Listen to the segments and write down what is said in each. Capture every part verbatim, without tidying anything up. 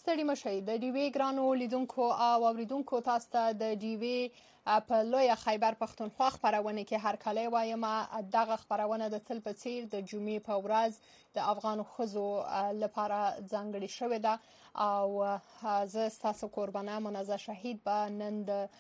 ستړي مشئ د ډیوې ګرانو لیدونکو او اوریدونکو تاسو ته د ډیوې په لویه خیبر پښتونخوا خپرونه کې هر کله وایم دغه خپرونه د تل په څیر د جمعې په ورځ د افغان ښځو لپاره ځانګړې شوې ده او زه ستاسو قربانه منازه شهید به نن د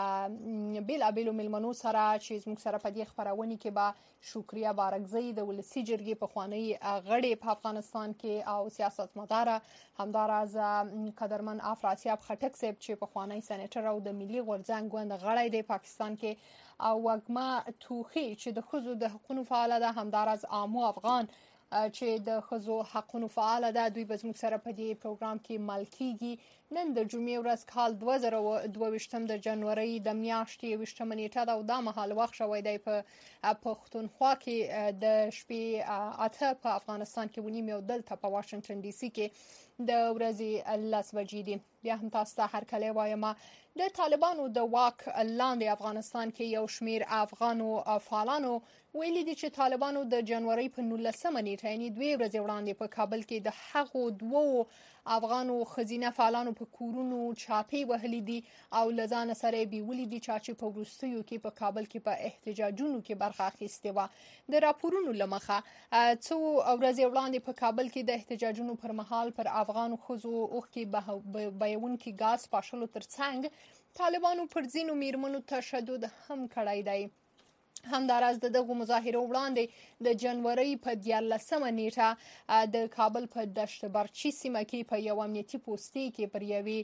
بیلابیلو میلمنو سره چې زموږ سره په دې خپرونه کې به شکریه بارکزی د ولسی جرګې پخوانی غړي په افغانستان کې او سیاستمدار همداراز قدرمن افراسیاب خټک صاحب چې پخوانی سېنیټر او د ملي غورځنګ ګوند غړی دی پاکستان کې او وګما توخی چې د خزو د حقوقو فعال ده همداراز آمو افغان چې د خزو حقوقو فعال ده دوی به زموږ سره په دې پروګرام کې ملکیږي نن د جمعې ورځ کال دوه زره او دوه ویشتم د جنوري د میاشتې ویشتمه نیټه ده او دا مهال وخت شوی دی په پښتونخوا کې د شپې اته په افغانستان کې ونیم یو دلته په واشنگټن ډي سي کې د ورځې لس بجې دي بیا هم تاسو ته هر کله وایم د طالبانو د واک لاندې افغانستان کې یو شمیر افغانو فعالانو ویلي دي چې طالبانو د جنوري په نولسمه نیټه یعنی دوه ورځې وړاندې په کابل کې د هغو دوو افغانو خزینه فعالانو په کورونو چاپی وهلي دي او لزان سره بیولي دي چې په وروستیو کې په کابل کې په احتجاجونو کې برخه اخیسته و د راپورونو لمخه څو ورځې وړاندې په کابل کې د احتجاجونو پر مهال پر افغانو خزو اوخ کې بیون کې غاز پاشلو ترڅنګ طالبانو پر ځینو میرمنو تشدد هم کړی دی همداراز دغه مظاهره وړاندې د جنوري په دیارلسمه نیټه د کابل په دشت برچی سیمه کې په یو امنیتي پوسټي کې پر یوې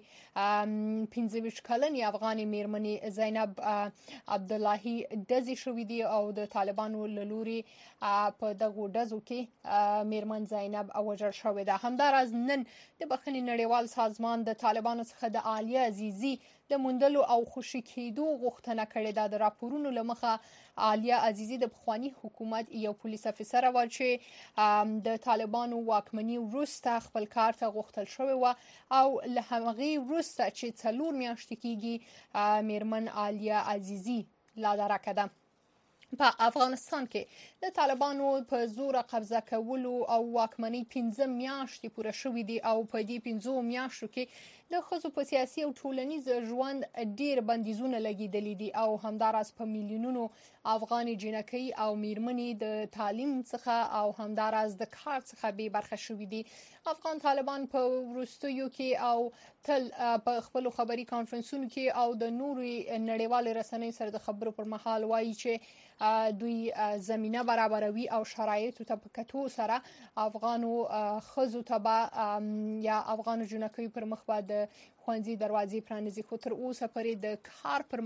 پنځه ویشت کلنې افغاني میرمنې زینب عبداللهی دزي شوې دي او د طالبانو لوري په دغه ډزو کې میرمن زینب اوجر شوې ده همداراز نن د بخښنې نړیوال سازمان د طالبانو څخه د عالیه عزیزي د موندلو او خوشی کېدو غوښتنه کړې ده د راپورونو لمخه عالیه عزیزي د پخوانی حکومت یو پولیس افسر و چې د طالبانو واکمنۍ وروسته خپل کار ته غوښتل شوی و او له هغې وروسته چې څلور میاشتې کېږي میرمن عالیه عزیزي لا درکه ده په افغانستان کې د طالبانو په زور قبضه کولو او واکمنۍ پنځه میاشتې پوره شوې دي او په دې پنځو میاشتو کې د خزو په سیاسي او ټولنیز ژوند ډیر بندیزونه لګیدلې دي او همداراز په میلیونونو افغاني جنکۍ او میرمنې د تعلیم څخه او همداراز د کار څخه به برخه شوې دي افغان طالبان په وروستیو کې او تل په خپل خبري کانفرنسونو کې او د نورو نړیوال رسنیو سره د خبرو پر مهال وایي چې دوی زمينه برابروي او شرایط ته په کتو سره افغانو خزو تبع یا افغانو جنکۍ پر مخ بعد خوانزي دروازې پرانیزي خو تر اوسه پرې د کار پر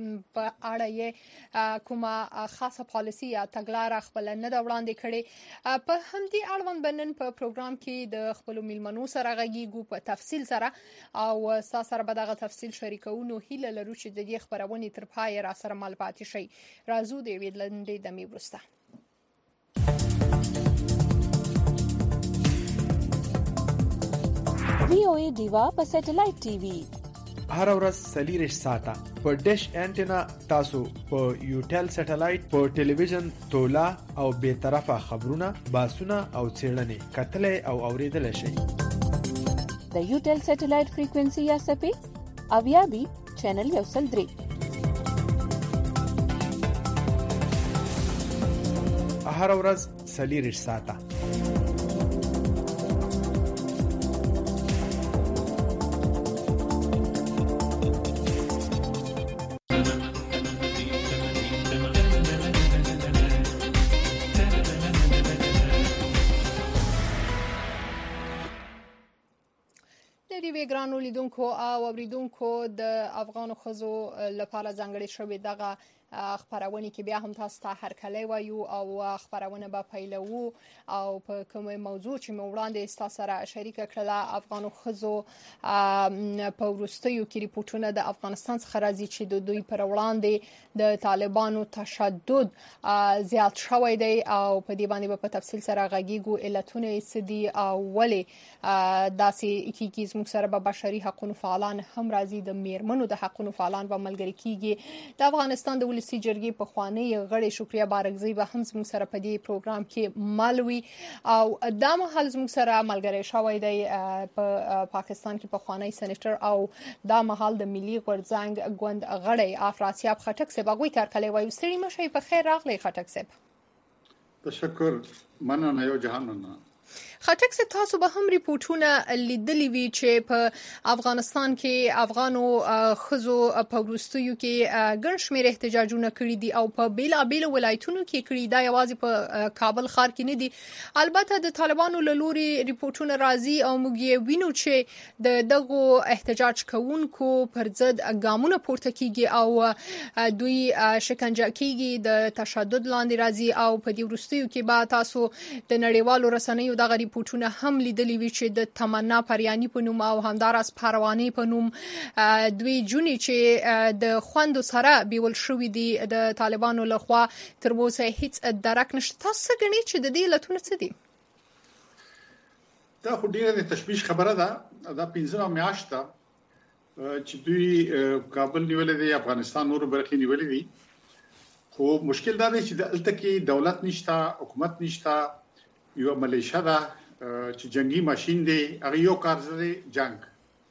اړه یې کومه خاصه پالیسي یا تګلارې خپل نه دا وړاندې کړي په همدې اړوند بنن په پروګرام کې د خپل میلمنو سره غږیږو په تفصیل سره او تاسو سره به دغه تفصیل شریکونو هیله لرو چې د دې خبرونه تر پای را سره مل پاتې شي راځو د ویلندې د میبرسته وی او ای دیوا په سټلایټ ټي وي هر ورځ سلیریش ساته په ډیش انټینا تاسو په یوټل سټلایټ په ټلویزیون تولا او به طرفه خبرونه باسونه او چیرنې کتلې او اوریدل شي د یوټل سټلایټ فریکوئنسي یا سپی اویا بي چینل یو سل درې هر ورځ سلیریش ساته ګرانو لیدونکو او اوریدونکو د افغان خزو لپاره ځانګړي شوی دغه خبرونه کې بیا هم تاسو ته هر کله وایو او خبرونه به پیلو او په کومه موضوع چې مو وړاندې تاسو سره شریک کړل افغان خزو په ورستیو کې ریپورتونه د افغانستان څخه راځي چې د دوی پر وړاندې د طالبانو تشدد زیات شوی دی او په دې باندې په تفصیل سره غږیږو علتونه سدي او ولې داسې کیږي زموږ سره به بشري حقوقو فعالان هم راځي د میرمنو د حقوقو فعالان به ملګری کیږي د افغانستان د ولسي جرګې پخوانی غړي شکریا بارګزی به هم زموږ سره په دې پروګرام کې مالوي او دا مهال زموږ سره ملګری شوی دی په پاکستان کې پخوانی سېنیټر او دا مهال د ملي غورځنګ ګوند غړی افراسیاب خټک صاحب هغوی کارکلی وایي ستړي مه شئ په خیر راغلی خټک صاحب. تشکر مننه یو جهانونه. خټک صاحب تاسو به هم ریپورتونه لیدلی وي چې په افغانستان کې افغانو ښځو په وروستیو کې ګڼ شمېر احتجاجونه کړي دي او په بیلابیلو ولایتونو کې کړي دا یوازې په کابل ښار کې نه دي. البته د طالبانو له لوري ریپورتونه راځي او موږ یې وینو چې د دغو احتجاج کوونکو پر ضد ګامونه پورته کیږي او دوی شکنجه کیږي د تشدد لاندې راځي او په دې وروستیو کې به تاسو د نړیوالو رسنیو دغه ریپورتونه هم لیدلی وی چې د تمنا پریانی په نوم او همداراز پرواني په نوم دوی جونی چې د خوندو سره بیول شوې دي د طالبانو لخوا تر اوسه هیڅ درک نشته. تاسو غنی چې د دې لټونه څه دي؟ دا خو ډیره د تشویش خبره ده. دا پنځه میاشته چې دوی کابل نیولې دي، افغانستان نور برخې نیولې دي، خو مشکل دا دی چې دلته کې دولت نشته، حکومت نشته، یو ملیشه ده چې جنگي ماشين دی، هغه یو کار زده جنگ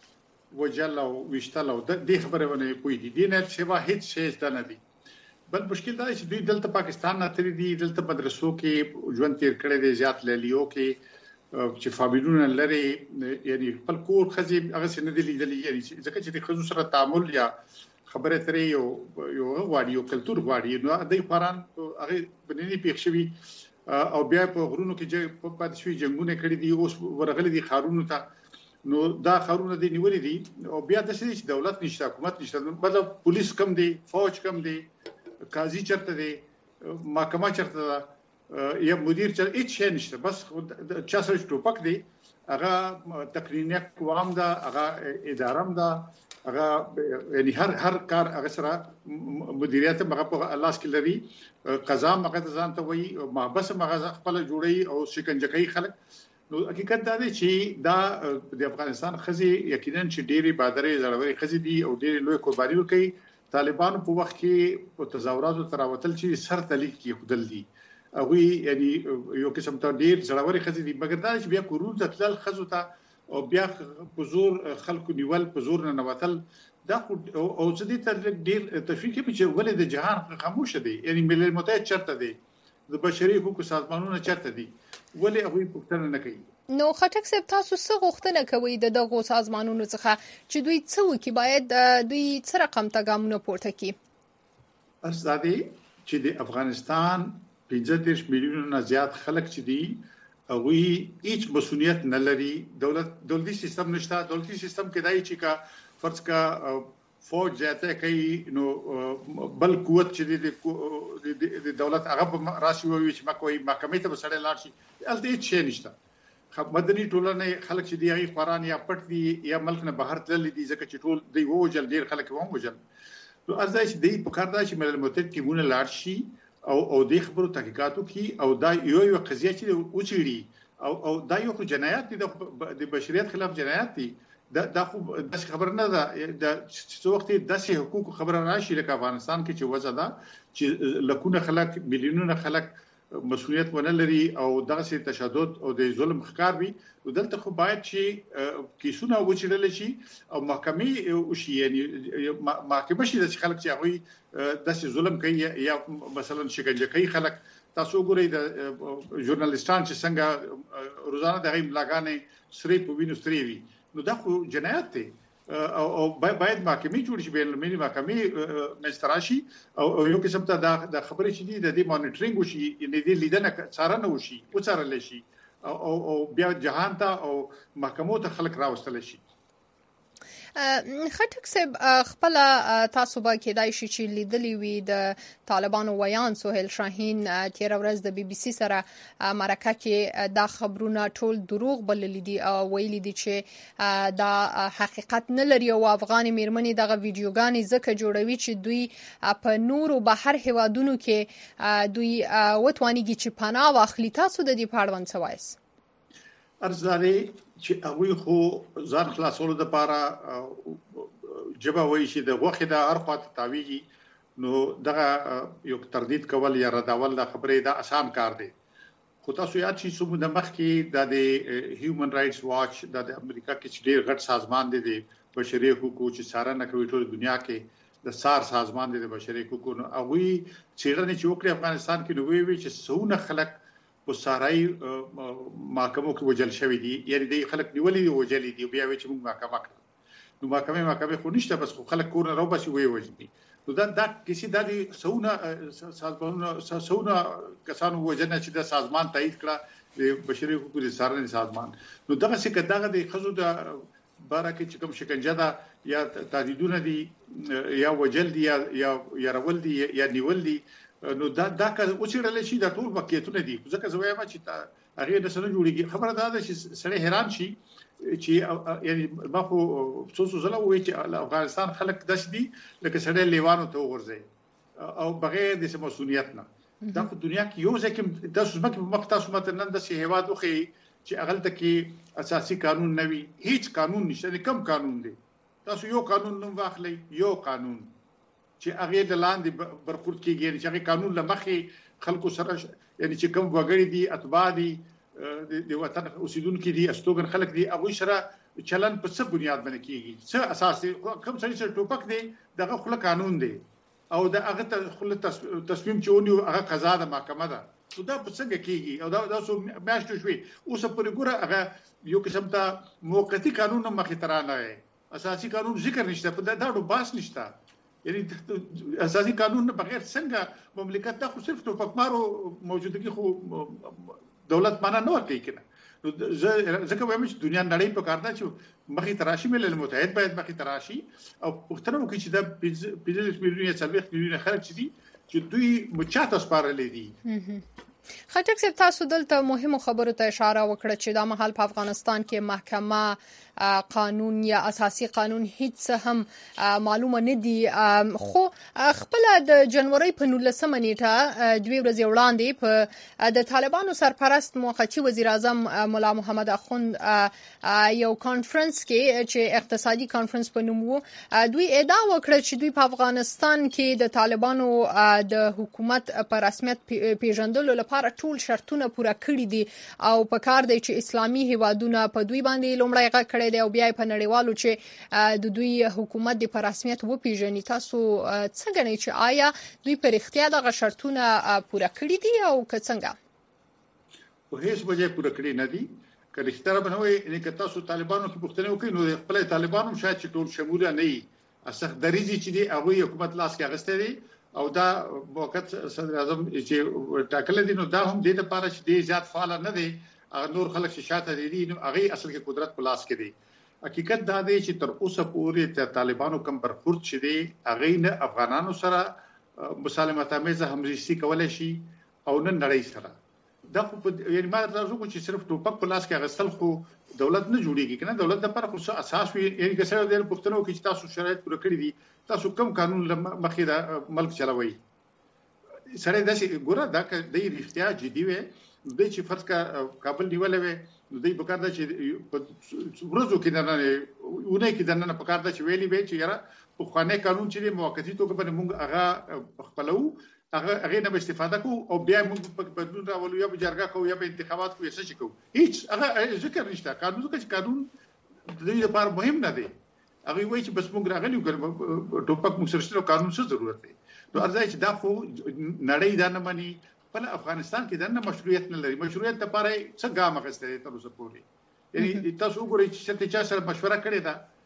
وجل او وشتل او د دې خبره ونه کوي دي دینه سیوا هیڅ شی نه دي. بل مشکل دا چې دوی دلته پاکستان نه تری دي، دلته مدرسو کې ژوند تیر کړي دي، زیات لیلیو کې چې فامیلونه لري، یعنی خپل کور خزي هغه څه نه دي لیدلې، یعنی ځکه چې د خزو سره تعامل یا خبره ترې یو یو غواړي یو کلچر غواړي، نو د قرآن هغه بنني پیښ شوی او بیا په غرونو کې په پاتې شوی جنگونه کړي دي، اوس ورغلي دي خارونو ته، نو دا خارونه دي نیولې دي او بیا د سړي دولت نشته، حکومت نشته، مطلب پولیس کم دي، فوج کم دي، قاضي چرته دي، محکمه چرته ده، یا مدیر چرته هیڅ شی نشته، بس چا سره ټوپک دي، هغه تقنینیه قوام ده، هغه ادارم ده، هغه یعنی هر هر کار هغه سره مدیریت هغه په لاس کې لري، قضا هغه ځان ته وایي، محبس هغه خپل جوړي او شکنجه کوي خلک. نو حقیقت دا دی چې دا د افغانستان خزي یقینا چې ډېری بادرې زړوري خزي دي او ډېری لوی قرباني ورکوي. طالبانو په وخت کې په تظاهراتو تراوتل چې سر تلیک کې خدل دي، هغه یعنی یو قسم ته ډېر زړوري خزي دي، مګر دا چې بیا کورون ته تلل خزو ته او بیا په زور خلکو نیول، په زور نه نوتل، دا او څه دي تر ډېر تشویق کې چې ولې د جهان خاموش دي، یعنی ملل متحد چرته دي، د بشري حقوقو سازمانونه چرته دي، ولې هغه پوښتنه نه کوي؟ نو خټک صاحب تاسو څه غوښتنه کوي د دغو سازمانونو څخه چې دوی څه وکړي، باید دوی څه رقم ته ګامونه پورته کړي؟ ارزادي چې د افغانستان پنځه دېرش میلیونه نه زیات خلک چې دي هغه هیڅ مسؤلیت نه لري، دولت دولتي سیستم نشته، دولتي سیستم کې دای چې کا فرض کا فوج زیاته کوي، نو بل قوت چې د دولت هغه راشي وي چې مکوې محکمې ته وسړې لاړ شي، الته هیڅ شی نشته. مدني ټولنه خلک چې دی هغه قرآن یا پټ دي یا ملک نه بهر تللی دي، ځکه چې ټول دی ووجل ډیر خلک وو وجل. نو ارزای چې دی په کار دا چې ملل متحد کې مونږ لاړ شي او او د خبرو تحقیقاتو کې او دا یو یو قضیه چې اوچړي او او دا یو جنایت دي، د بشریت خلاف جنایت دي، دا دا خو د خبر نه ده د څو وخت د سه حقوق خبره راشي لکه افغانستان کې چې وځه ده چې لکونه خلک میلیونونه خلک مسؤلیت ونه لري او دغه تشدد او د ظلم ښکار وي، دلته خو باید چې کیسونه وچړل شي او محکمې او شي، یعنی محکمه شي د خلک چې هغه د ظلم کوي یا مثلا شکنجه کوي خلک. تاسو ګورئ د ژورنالیستان چې څنګه روزانه دغه ملاګانې سری په وینو سری وي، نو دا خو جنایت دی او باید محکمې جوړ شي، بین المللي محکمې مستراشي او یو قسم ته د خبرې چې دي د دې مانیټرینګ وشي، یعنی د لیدنه څارنه وشي، او څارل شي او بیا جهان ته او محکمو ته خلک راوستل شي. خټک صاحب خپل تاسو به کېدای شي چې لیدلی وي د طالبانو ویان سهیل شاهین تیر ورځ د بي بي سي سره مرکه کې دا خبرونه ټول دروغ بللي دي او ویلي دي چې دا حقیقت نه لري او افغان میرمنې دغه ویډیوګانې ځکه جوړوي چې دوی په نورو بهر هیوادونو کې دوی وتوانیږي چې پناه واخلي. تاسو د دې په اړه څه وایئ؟ ارزالي چې هغه خو ځان خلاصولو لپاره جبه وایي چې د وخت د هر خواته تاویږي نو دغه یو تردید کول یا رداول د خبرې دا آسان کار دی خو تاسو یاد شئ چې د مخ کې د هیومن رائټس واچ د امریکا کې چې ډېر غټ سازمان دی د بشري حقوقو چې څارنه کوي ټول دنیا کې د سار سازمان دی د بشري حقوقو نو هغه چیرې چې وکړي افغانستان کې نو وی چې څونه خلک په سارای محکمو کې وجل شوی دي یعنی د خلک نیولې وجلې دي بیا چې موږ محکمه کړو نو محکمه محکمه خو نشته بس خلک کور نه راو بس وی وجني نو دا دا کسی د څونه سازمانونو څونه کسانو وجنه چې د سازمان تایید کړه د بشري حقوقو د سارنې سازمان نو دغه څه کداغه د خزو د بارکه چې کوم شکنجه ده یا تهدیدونه دي یا وجل دي یا یا رول دي یا نیول دي نو دا دا که اوسېړل شي د ټول واقعیتونه دي ځکه زه وایم چې هغه د سره جوړیږي خبره دا ده چې سړی حیران شي چې یعنی ما خو څو زله وایي چې افغانستان خلک داس دي لکه سړی لیوانو ته ورځي او بغیر د مسؤلیت نه دا په دنیا کې یو ځکه د سوزمکه په مخ تاسو ماته نن د هیواد وخی چې اغلته کې اساسي قانون نوي هیڅ قانون نشته کم قانون دی تاسو یو قانون نوم واخلئ یو قانون چې هغه د لاندې برخورد کیږي چې هغه قانون لمخې خلکو سره یعنی چې کوم وګړي دي اتباع دي د وطن اوسیدونکو دي استوګن خلک دي هغه سره چلن په څه بنیاد باندې کیږي څه اساسي کوم څه چې ټوپک دی دغه خپل قانون دی او د هغه خپل تصمیم چونی هغه قضا د محکمه ده نو دا په څنګه کیږي او دا تاسو میاشتو شوي اوس په ګوره هغه یو قسم ته موقتی قانون مخې ترانه دی اساسي قانون ذکر نشته په دا ډو باس نشته یعنی اساسي قانون بغیر څنګه مملکت دا خو صرف ټوپکمارو موجودګي خو دولت معنا نه ورکوي کنه نو ځکه وایم چې دنیا نړۍ په کار ده چې مخې تراشي ملل متحد باید مخې تراشي او پښتنو کې چې د پنځه میلیونه څلوېښت میلیونه خلک چې دي چې دوی مچاته سپارلې دي خټک صاحب تاسو دلته مهمه خبره ته اشاره وکړه چې دا مهال په افغانستان کې محکمه قانون یا اساسي قانون هیڅ هم معلومه نه دي خو خپل د جنوري په نولسمه نیټه دوی ورځې وړاندې په د طالبانو سرپرست موقتی وزیر اعظم مولا محمد اخوند یو کانفرنس کې چې اقتصادي کانفرنس په نوم وو دوی ادعا وکړه چې دوی په افغانستان کې د طالبانو د حکومت په رسمیت پیژندلو لپاره ټول شرطونه پوره کړی دي او په کار دی چې اسلامي هیوادونه په دوی باندې لومړی غږ کړی دی او بیا په نړیوالو چې د دوی حکومت د په رسمیت وپیژني تاسو څنګه غواړئ چې آیا دوی په رښتیا دغه شرطونه پوره کړی دي او که څنګه په هیڅ وجه پوره کړی نه دي که رښتیا بنوي ان که تاسو طالبانو کې پوښتنه وکړئ نو خپل طالبانو شاید چې ټول شمول نه وي اسخ دریزي چې دی هغه حکومت لاس کې اغسته دي او دا وخت صدر اعظم چې ټاکل دي نو دا هم د لپاره چې دی زیات فعال نه دي نور خلک چې شاته دي نو هغه اصل کې قدرت په لاس کې دي حقیقت دا دی چې تر اوسه پورې ته طالبانو کم برخورد چې دی هغه نه افغانانو سره مسالمت آمیزه همزیستی کولای شي او نه نړۍ سره دا خو یعنی ما راځو چې صرف ټوپک په لاس کې اغستل خو دولت نه جوړیږي کنه دولت د پر خو اساس وي یعنی که سره د پښتنو کې تاسو شرایط پوره کړی دي تاسو کم قانون مخې دا ملک چلوي سره دا چې ګوره دا د اړتیا جدي وي د چې فرض کا کابل نیولې وي نو دوی په کار ده چې ورځو کې نه ونه کې د نن په کار ده چې ویلي وي چې یاره په خوانه قانون چې موقتی توګه باندې موږ هغه خپلو هغه هغه نه استفاده کو او بیا موږ په بدلون راولو یا په جرګه کو یا په انتخابات کو څه شي کو هیڅ هغه ذکر نشته قانون چې قانون د دې لپاره مهم نه دی هغه وایي چې بس موږ راغلی وګورم ټوپک موږ سره قانون څه ضرورت دی نو ارزای چې دا خو نړۍ دا نه مانی په افغانستان کې دنه مشروعیت نه لري مشروعیت لپاره څه ګام اخیستل تر اوسه پورې یعنی تاسو وګورئ چې چا سره مشوره کړې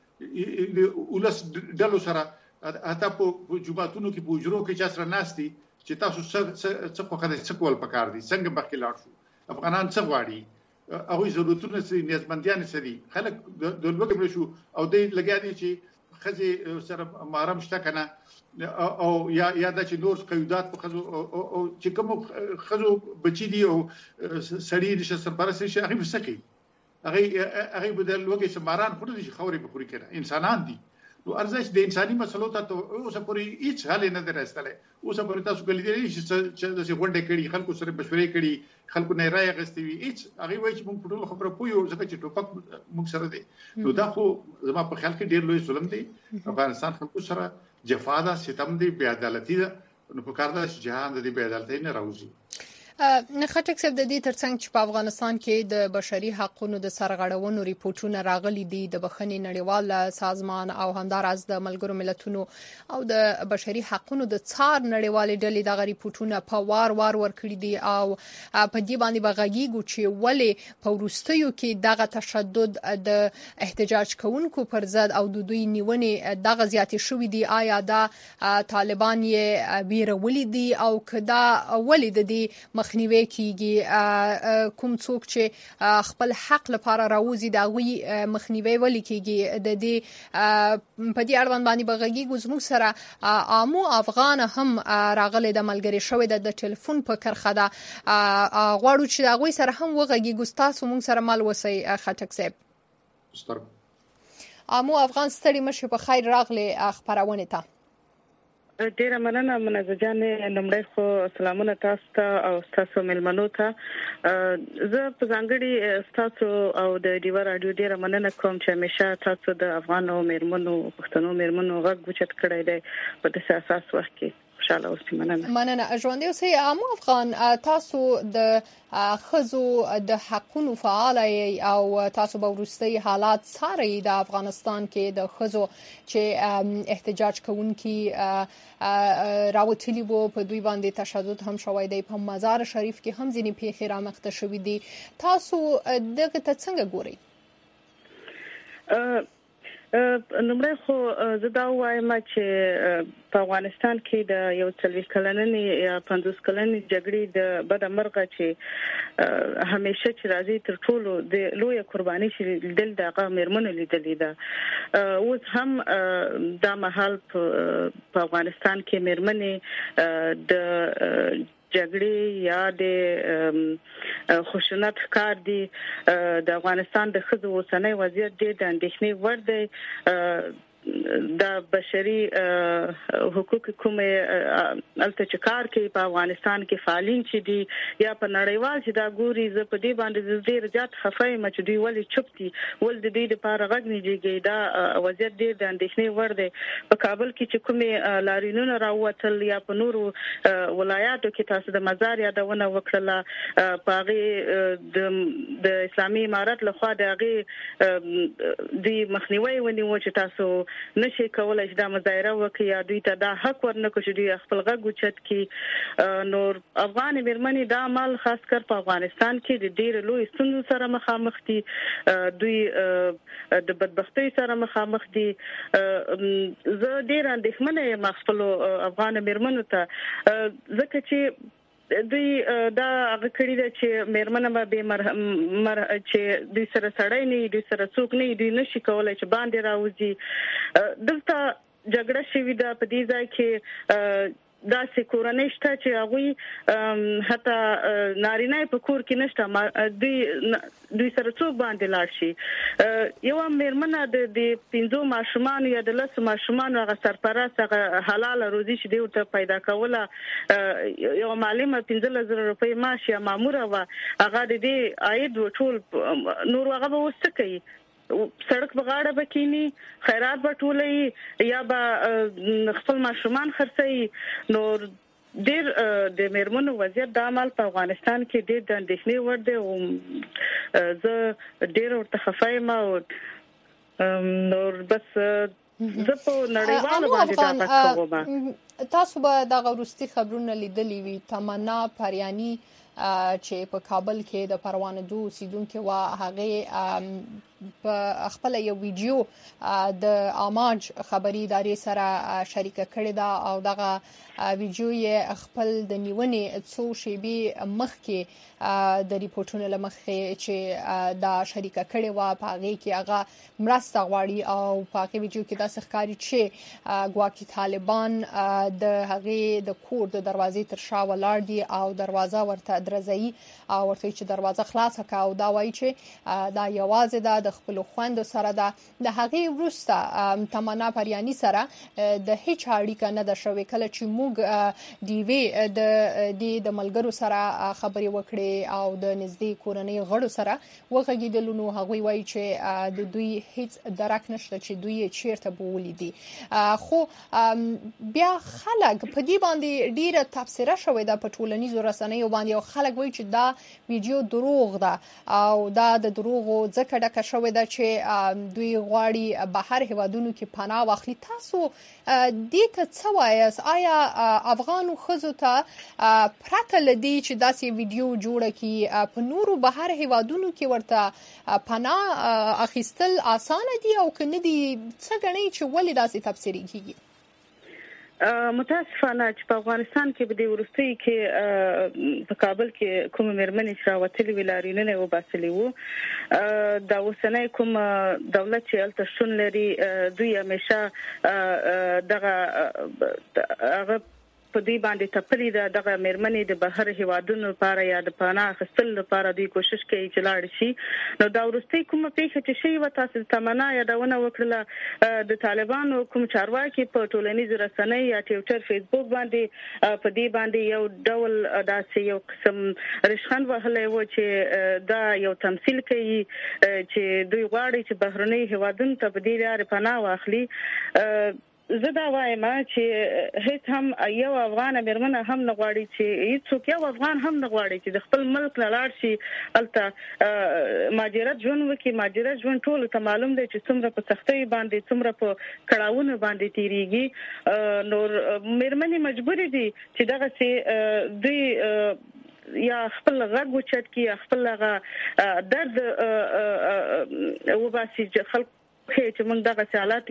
ده ولس ډلو سره حتی په جوباتونو کې په اجرو کې چا سره ناشتي چې تاسو څه څه په خاطر څه کول پکار دي څنګه مخکې لاړ شو افغانان څه غواړي هغه ضرورتونه سي نیازمندیان سي خلک د لوګي شو او د لګیا دي چې خزي سره محرم شته کنه او یا یا د چې نور قیودات په خزو او چې کوم خزو بچی دي او سړی د سرپرست شي هغه مسکی هغه هغه بدل وګي سماران خو دې خوري به خوري کړه انسانان دي نو ارزش د انساني مسلو ته اوسه پورې هیڅ حل نه درستله اوسه پورې تاسو کولای دي چې د غونډه کړي خلکو سره مشورې کړي خلکو نه راي غستوي هیڅ هغه وایي چې موږ ټول خبره پویو ځکه چې ټوپک موږ سره دي نو دا خو زما په خیال کې ډیر لوی ظلم دی افغانستان خلکو سره جفا ده، ستم دی، بې عدالتي ده. نو په کار ده چې جهان د دې بې عدالتۍ نه راوځي. خټک صاحب، د دې ترڅنګ چې په افغانستان کې د بشري حقوقو د سرغړونو ریپورتونه راغلي دي د بخښنې نړیوال سازمان او همدارس د ملګرو ملتونو او د بشري حقوقو د څار نړیوالې ډلې دغه ریپورتونه په وار وار ورکړي دي او په دې باندې بغږیږي چې ولې په وروستیو کې دغه تشدد د احتجاج کوونکو پر ضد او د دوی نیونې دغه زیاتې شوې دي. آیا دا طالبان یې بیرولي دي او کدا ولې د دې مخنیوي کیږي؟ کوم څوک چې خپل حق لپاره راوځي دا غوي مخنیوي ولې کیږي؟ د دې په دې اړوند باندې بغږیږي. زموږ سره عامو افغان هم راغلي د ملګری شوی د ټلیفون په کرخه ده، غواړو چې دا غوي سره هم وغږیږو. تاسو موږ سره مال وسی خټک صاحب. عامو افغان ستړي مشه، په خیر راغلي خبرونه ته. ډیره مننه منزه جان. لمړی خو سلامونه تاسو ته او تاسو ملمنو ته. زه په ځانګړي تاسو او د ډیوا رادیو ډیره مننه کوم چې همیشه تاسو د افغانو میرمنو پښتنو میرمنو غږ اوچت کړی دی په داسې اساس وخت کې. خوشاله اوسئ. مننه. مننه. ژوندۍ اوسئ. عامو افغان، تاسو د خزو د حقوقو فعال او تاسو به ورستي حالات ساري د افغانستان کې د خزو چې احتجاج کوونکي راوتلی وو، په دوی باندې تشدد هم شوی دی. په مزار شریف کې هم ځینې پیښې رامخته شوې دي. تاسو دغه ته څنګه ګورئ؟ نمبر خو زه دا وایم چې په افغانستان کې د یو څلوي کلنې یا پنځوس کلنې جګړې د بد مرغه چې همیشه چې راځي تر ټولو د لوی قرباني چې دل دغه میرمنو لیدلې ده. اوس هم دا مهال په افغانستان کې میرمنې د جګړې یا د خشونت کار دي. د افغانستان د ښځو اوسنی وضعیت ډېر د اندېښنې وړ دی. د بشري حقوق کومه الته چې کار کوي په افغانستان کې فعالین چې دي یا په نړیوال چې دا ګوري، زه په دې باندې ډېر زیات خفه یم چې دوی ولې چوپ دي، ول د دې لپاره غږ نه دیږي. دا وضعیت ډېر د اندېښنې وړ دی. په کابل کې چې کومه لارینونه راووتل یا په نورو ولایاتو کې تاسو د مزار یادونه وکړه، په هغه د اسلامي امارت لخوا د هغه د مخنیوي ونیو چې تاسو نشي کولای چې دا مظاهره وکړي یا دوی ته دا حق ورنکړي چې دوی خپل غږ اوچت کړي. نور افغان میرمنې دا عمل خاص کر په افغانستان کې د ډېر لوی ستونزو سره مخامخ دي. دوی د بدبختۍ سره مخامخ دي. زه ډېر اندېښمنه یم خپل افغان میرمنو ته، ځکه چې دوی دا هغه کړی دی چې میرمنه به به مر چې دوی سره سړی نه دوی سره څوک نه دوی نشي کولای چې باندې راوځي. دلته جګړه شوې ده په دې ځای کې دا سکورنۍ شته چې هغه حتی نارینه په کور کې نشته، دوی دوی سره څوک باندې لاړ شي. یو میرمنه د د پنځو ماشومان یا د لس ماشومان هغه سرپرست هغه حلال روزي چې دی ورته پیدا کوله، یو معلمه پنځه زره روپۍ معاش یا ماموره و، هغه د دې عاید ټول نور هغه به وسته کوي. سړک په غاړه بکینی، خیرات به ټولې یا به خپل ماشومان خرڅي. نور ډېر د میرمنو وضعیت د عمل په افغانستان کې ډېر د اندېښنې وړ دی او زه ډېر ورته خفه یم. او نور بس زه په نړیوال باندې دا کوم. تاسو به د غوړستي خبرونه لیدلې وي. تمنا پریانی چې په کابل کې د پروانه دو سیدونکو وا هغه په خپل یو ویډیو د اماج خبري ادارې سره شریک کړی دا او دغه ویډیو یې خپل د نیونې څو شیبې مخکې د ریپورتونو لمخې چې دا شریک کړی و په هغه کې هغه مرسته غواړي او په هغه ویډیو کې دا ښکاري چې ګواکې طالبان د هغه د کور د دروازې تر شا ولاړ دي او دروازه ورته درځي او ورته چې دروازه خلاصه کا او دا وایي چې دا یوازې د خپل خوند سره ده. د هغې وروسته تمنا پریانی سره د هیڅ اړیکه نه ده شوې. کله چې موږ ډیوې د د ملګرو سره خبرې وکړې او د نږدې کورنۍ غړو سره وغږېدلو، نو هغوی وایي چې د دوی هیڅ درک نشته چې دوی چیرته به ولیدي. خو بیا خلک په دې باندې ډیره تبصره شوې ده په ټولنیزو رسنیو باندې، او خلک وایي چې دا ویډیو دروغ ده او دا د دروغو ځکه ډکه شوې ده چې دوی غواړي بهر هیوادونو کې پناه واخلي. تاسو دې ته څه وایاست؟ آیا افغانو ښځو ته پرته له دې چې داسې ویډیو جوړه کړي په نورو بهر هیوادونو کې ورته پناه اخیستل اسانه دي، او که نه دي څه ګڼئ چې ولې داسې تبصرې کیږي؟ متاسفانه چې په افغانستان کې به د ورستۍ کې په کابل کې کوم مېرمنې چې راوتلې وې لاریونونه وباسلې وو، دا اوسنی کوم دولت چې هلته شتون لري دوی همیشه دغه هغه په دې باندې تپلي ده دغه مېرمنې د بهر هیوادونو لپاره یا د پناه اخیستلو لپاره دوی کوشش کوي چې لاړ شي. نو دا وروستۍ کومه پیښه چې شوې وه، تاسو د تمنا یادونه وکړله، د طالبانو کوم چارواکي په ټولنیزو رسنۍ یا ټویټر فیسبوک باندې په دې باندې یو ډول داسې یو قسم رشخند وهلی و چې دا یو تمثیل کوي چې دوی غواړي چې بهرنۍ هیوادونو ته په دې لارې پناه واخلي. زه دا وایم چې هیڅ هم یو افغان مېرمنه هم نه غواړي چې هیڅوک یو افغان هم نه غواړي چې د خپل ملک نه لاړ شي هلته مهاجرت ژوند وکړي. مهاجرت ژوند ټولو ته معلوم دی چې څومره په سختۍ باندې څومره په کړاوونو باندې تیریږي. نور مېرمنې مجبورې دي چې دغسې دوی یا خپل غږ اوچت کړي یا خپل هغه درد وباسي خلک چې موږ دغه حالات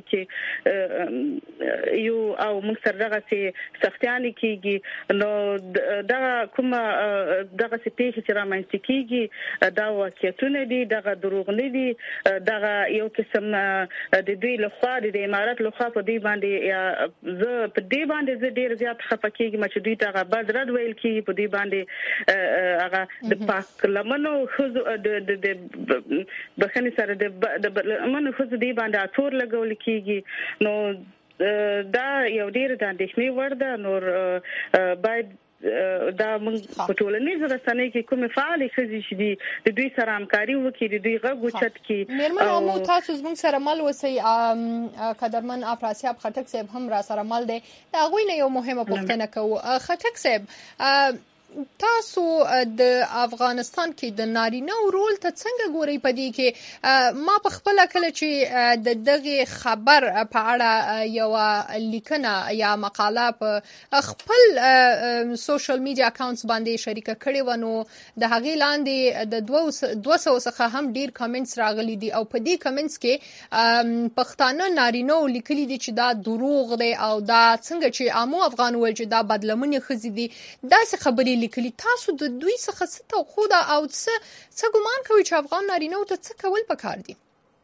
کې یو او موږ سره دغه سختیانې کیږي. نو دغه کومه دغه پیښې چې رامنځته کیږي دا واقعیتونه دي، دغه دروغ نه دي، دغه یو قسم د دوی لخوا د امارات لخوا په دې باندې یا زه په دې باندې زه ډیر زیات خفه کیږم چې دوی دغه بد رد ویل کیږي په دې باندې هغه د پاکلمنو ښځو د بخښنې سره د لمنو ښځو دې باندې اتور لګول کیږي. نو دا یو ډیر د اندېښنې وړ ده. نور باید دا موږ په ټولنیزو رسنیو کې کومې فعالې ښځې چې دي د دوی سره همکاري وکړي، د دوی غږ اوچت کړي. مېرمنو مو تاسو زموږ سره مل اوسئ. قدرمن افراسیاب خټک صاحب هم را سره مل دی. د هغوی نه یو مهمه پوښتنه کوو. خټک صاحب، تاسو د افغانستان کې د نارینه رول ته څنګه ګورئ په دې کې؟ ما په خپل کله چې د دغه خبر په اړه یو لیکنه یا مقاله په خپل سوشل میډیا اکاونټس باندې شریکه کړې و، نو د هغې لاندې د دوه سوه څخه هم ډیر کمنټس راغلي دي، او په دې کمنټس کې پښتانه نارینه لیکلي دي چې دا دروغ دی او دا څنګه چې عامو افغان ویل چې دا بدلمنې ښځې دي، داسې خبرې لیکلي. تاسو د دوی څخه څه توقع ده او څه ګمان کوي چې افغان نارینه ته څه کول پکار دي؟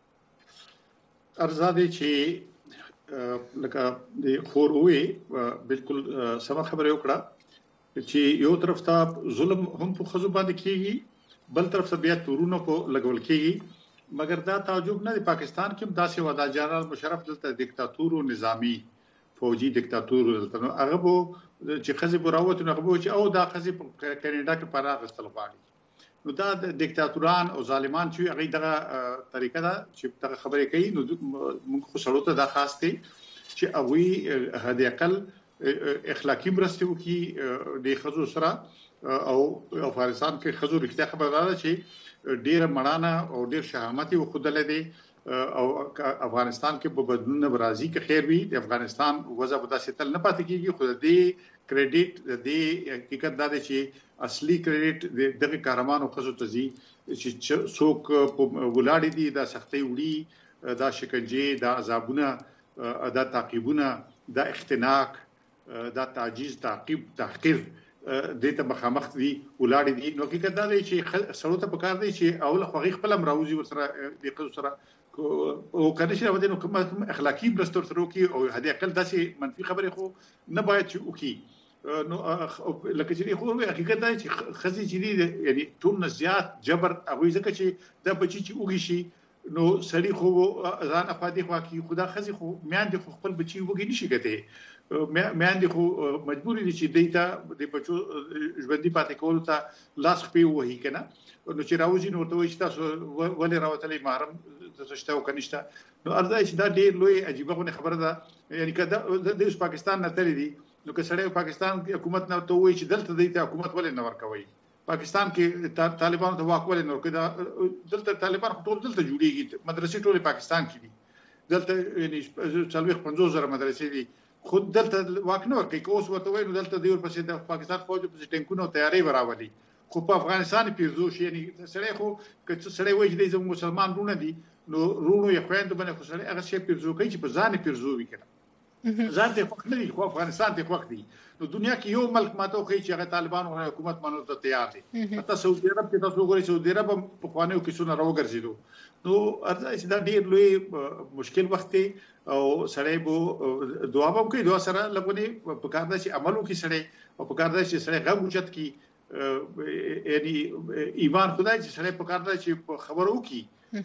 ارزاده چې لکه د خوروي بالکل سم خبره وکړه چې یو طرف ته ظلم هم په خزو باندې کیږي، بل طرف ته بیا تورونه په لګول کیږي. مګر دا تعجب نه دی، پاکستان کې هم داسې ودا جنرال مشرف دلته دیکتاتور او نظامی فوجي دیکتاتور دلته هغه وو چې خزي براوت نه غوښتي او دا خزي په کینیډا کې پراغ استل غواړي. نو دا د دیکتاتوران او ظالمان چې هغه دغه طریقه ده چې دغه خبرې کوي. نو موږ خو سړو ته دا خاص دي چې اوی هدي اقل اخلاقی مرسته وکي د خزو سره. او افغانستان کې خزو رښتیا خبره ده چې ډیر مړانه او ډیر شهامت او خودل دي، او افغانستان کې په بدلون برازي کې خیر وي. د افغانستان وضع په داسې تل نه پاتې کیږي. خو د دې کریډټ د دې حقیقت دا دی چې اصلي کریډټ دغه کارمانو خزو ته زی چې څوک په ولاړ دي، دا سختي وړي، دا شکنجه، دا عذابونه، دا تعقیبونه، دا اختناق، دا تعجیز، تعقیب، تحقیر د ته مخامخ دي ولاړ دي. نو حقیقت دا دی چې سړو ته پکار دی چې اول خو خپل مراوزي ورسره د خزو سره او کنه چې ودی نو کوم اخلاقی برستور سره کی او هدي اقل داسې منفي خبره خو نه باید چې وکي. نو لکه چې خو حقیقت دا چې خزي چې دي یعنی ټول نزيات جبر هغه ځکه چې دا بچي چې وږي شي نو سړی خو ځان افادي خو کی خدا خزي خو میاندې خو خپل بچي وګی نشي ګټي میاندې خو مجبورې دي چې دیتا د بچو ژوندۍ پاتې کول ته لاس خپې وਹੀ کنه نو چې راوځي نو ته وایي تاسو ولې راوتلې محرم تاسو شته او کنيشته نو ارزه چې دا ډېر لوی عجیبه خبره ده یعنی کله د پاکستان نه تللی دي نو که سړی پاکستان حکومت نه ته وایي چې دلته دیتا حکومت ولې نه ورکوي پاکستان کې طالبان ته واک ولې نه ورکوي دلته طالبان ټول دلته جوړیږي مدرسې ټول پاکستان کې دي دلته یعنی څلوېښت پنځوس زره مدرسې دي خود دلته واک نه ورکوي که اوس ورته وایي نو دلته دی ورپسې د پاکستان فوج په ټینکونو تیاری براولي خو په افغانستان پیرزو شي یعنی سړی خو که سړی وایي چې د مسلمان رونه دي نو رونو یې خويند باندې خو سړی هغه شی پیرزو کوي چې په ځان پیرزو وکړي ځان ته خوښ نه دي خو افغانستان ته خوښ دي نو دنیا کې یو ملک ماته کوي چې هغه طالبان او حکومت منو ته تیار دي حتی سعودي عرب کې تاسو وګورئ سعودي عرب په خوانیو کې څونه راوګرځیدو نو ارزه چې دا ډېر لوی مشکل وخت او سړی بو دعا به کوي دعا سره لګونی په کار ده چې عملو کې سړی او په کار ده چې سړی غو چت کی یعنی ایمان خدای چې سړی په کار ده چې خبرو کی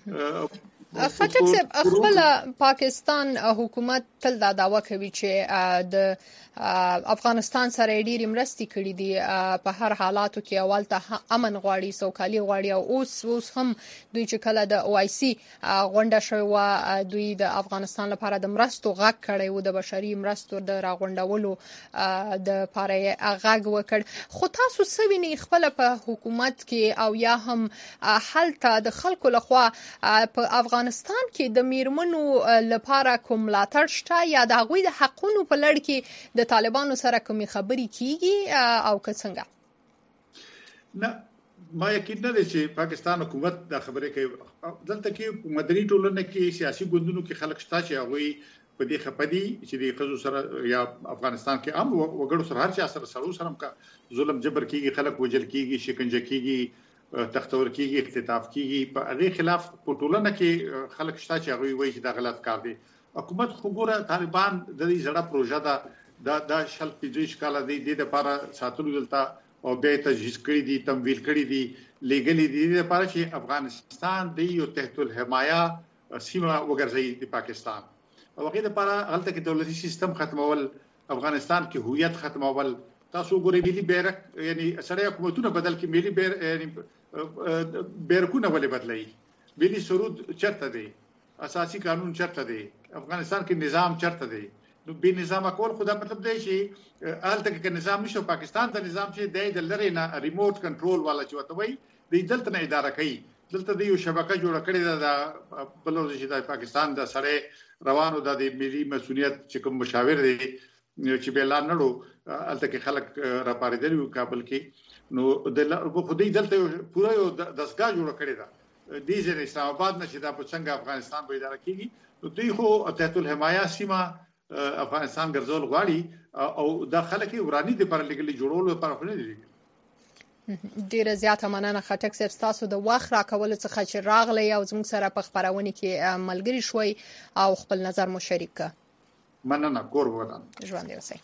خټک صاحب خپل پاکستان حکومت تل دا داوا کوي چې د افغانستان سره ډېری مرستې کړې دي په هر حالاتو کې اول ته امن غواړي سوکالي غواړي او اوس اوس هم دوی چې کله د او آی سی غونډه شوی و دوی د افغانستان لپاره د مرستو غږ کړی و د بشري مرستو د راغونډولو د پاره غږ وکړ خو تاسو سویني خپل په حکومت کې او یا هم حالت د خلکو لخوا په افغانستان کې د میرمنو لپاره کوم ملاتړ شته یا د هغوی د حقونو په لړ کې د طالبانو سره کومې خبرې کیږي او که څنګه نه ما یقین نه چې پاکستان حکومت دا خبرې کوي دلته کې مدني ټولنه کې سیاسي ګوندونو کې خلک شته چې هغه په دې خپدي چې د خزو سره یا افغانستان کې عام وګړو سره هر چا سره سره سره کا ظلم جبر کیږي خلک وجل کیږي شکنجه کیږي تختور کیږي اختطاف کیږي په هغه خلاف په ټولنه کې خلک شته چې هغه وایي چې دا غلط کار دی حکومت خو ګوره طالبان د دې زړه پروژه ده دا دا شل پنځه کال دی د لپاره ساتلو دلته او به تجهیز کړی دي تمویل کړی دي لګلې دي د لپاره چې افغانستان د یو تحت الحمایه سیمه وګرځي د پاکستان او هغه لپاره هلته کې دولتي سیستم ختمول افغانستان کې هویت ختمول تاسو ګورئ ملي بیرک یعنی سره حکومتونه بدل کې ملي بیر یعنی بیرکونه ولې بدلای ملي سرود چرته دی اساسي قانون چرته دی افغانستان کې نظام چرته دی نو به نظام کول خدا مطلب دی چې الته کې نظام نشو پاکستان ته نظام چې د لری نه ریموټ کنټرول والا چې وته وي د دلته نه اداره کوي دلته د یو شبکه جوړ کړی د بلوز چې د پاکستان د سره روانو د ملي مسؤلیت چې کوم مشاور دی چې به اعلان نړو الته کې خلک را پاریدل یو کابل کې نو د خدای دلته پوره یو دسګا جوړ کړی دا د دې اسلام آباد نشي دا په څنګه افغانستان به اداره کیږي نو دوی خو تحت الحمایه سیمه افغانستان ګرځول غواړي او د خلکو ورانی د پر لګلې جوړولو لپاره خو نه دي ډیره زیاته مننه خټک صاحب تاسو د واخ را کول څخه چې راغلی او زموږ سره په خبرونه کې ملګری شوي او خپل نظر مو شریک کړ مننه کور ودان ژوند اوسئ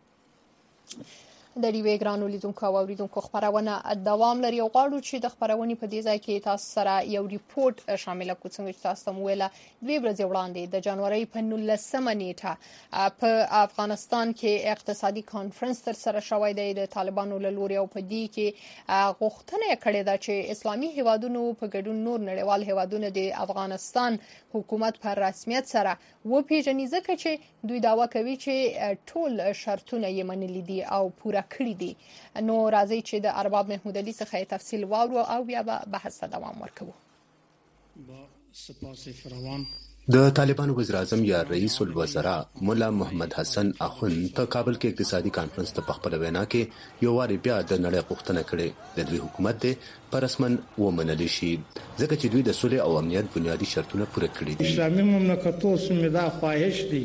د ریوې ګرانو لیدونکو او اوریدونکو خبرونه دوام لري او غواړو چې د خبرونې په دې ځای کې تاسو سره یو ریپورت شامل کړو څنګه چې تاسو مو ویله دوی ورځې وړاندې د جنوري په نولسمه نیټه په افغانستان کې اقتصادي کانفرنس تر سره شوی دی د طالبانو له لوري او په دې کې غوښتنه کړې ده چې اسلامي هیوادونو په ګډون نور نړیوال هیوادونه د افغانستان حکومت پر رسمیت سره وپیژني ځکه چې دوی داوا کوي چې ټول شرطونه یې منلي دي او پوره کړی دي نو راځي چې د ارباب محمود علي څخه تفصیل واورو او بیا به بحث ته دوام ورکوو با سپاس فراوان د طالبانو وزیر اعظم یا رئیس الوزراء مولا محمد حسن اخوند په کابل کې اقتصادي کانفرنس ته په خپل وینا کې یو واری بیا د نړۍ غوښتنه کړې د دوی حکومت ته په رسمن ومنل شي ځکه چې دوی د صلح او امنیت بنیادی شرطونه پوره کړي دي اسلامي مملکتو سمدا خواهش دي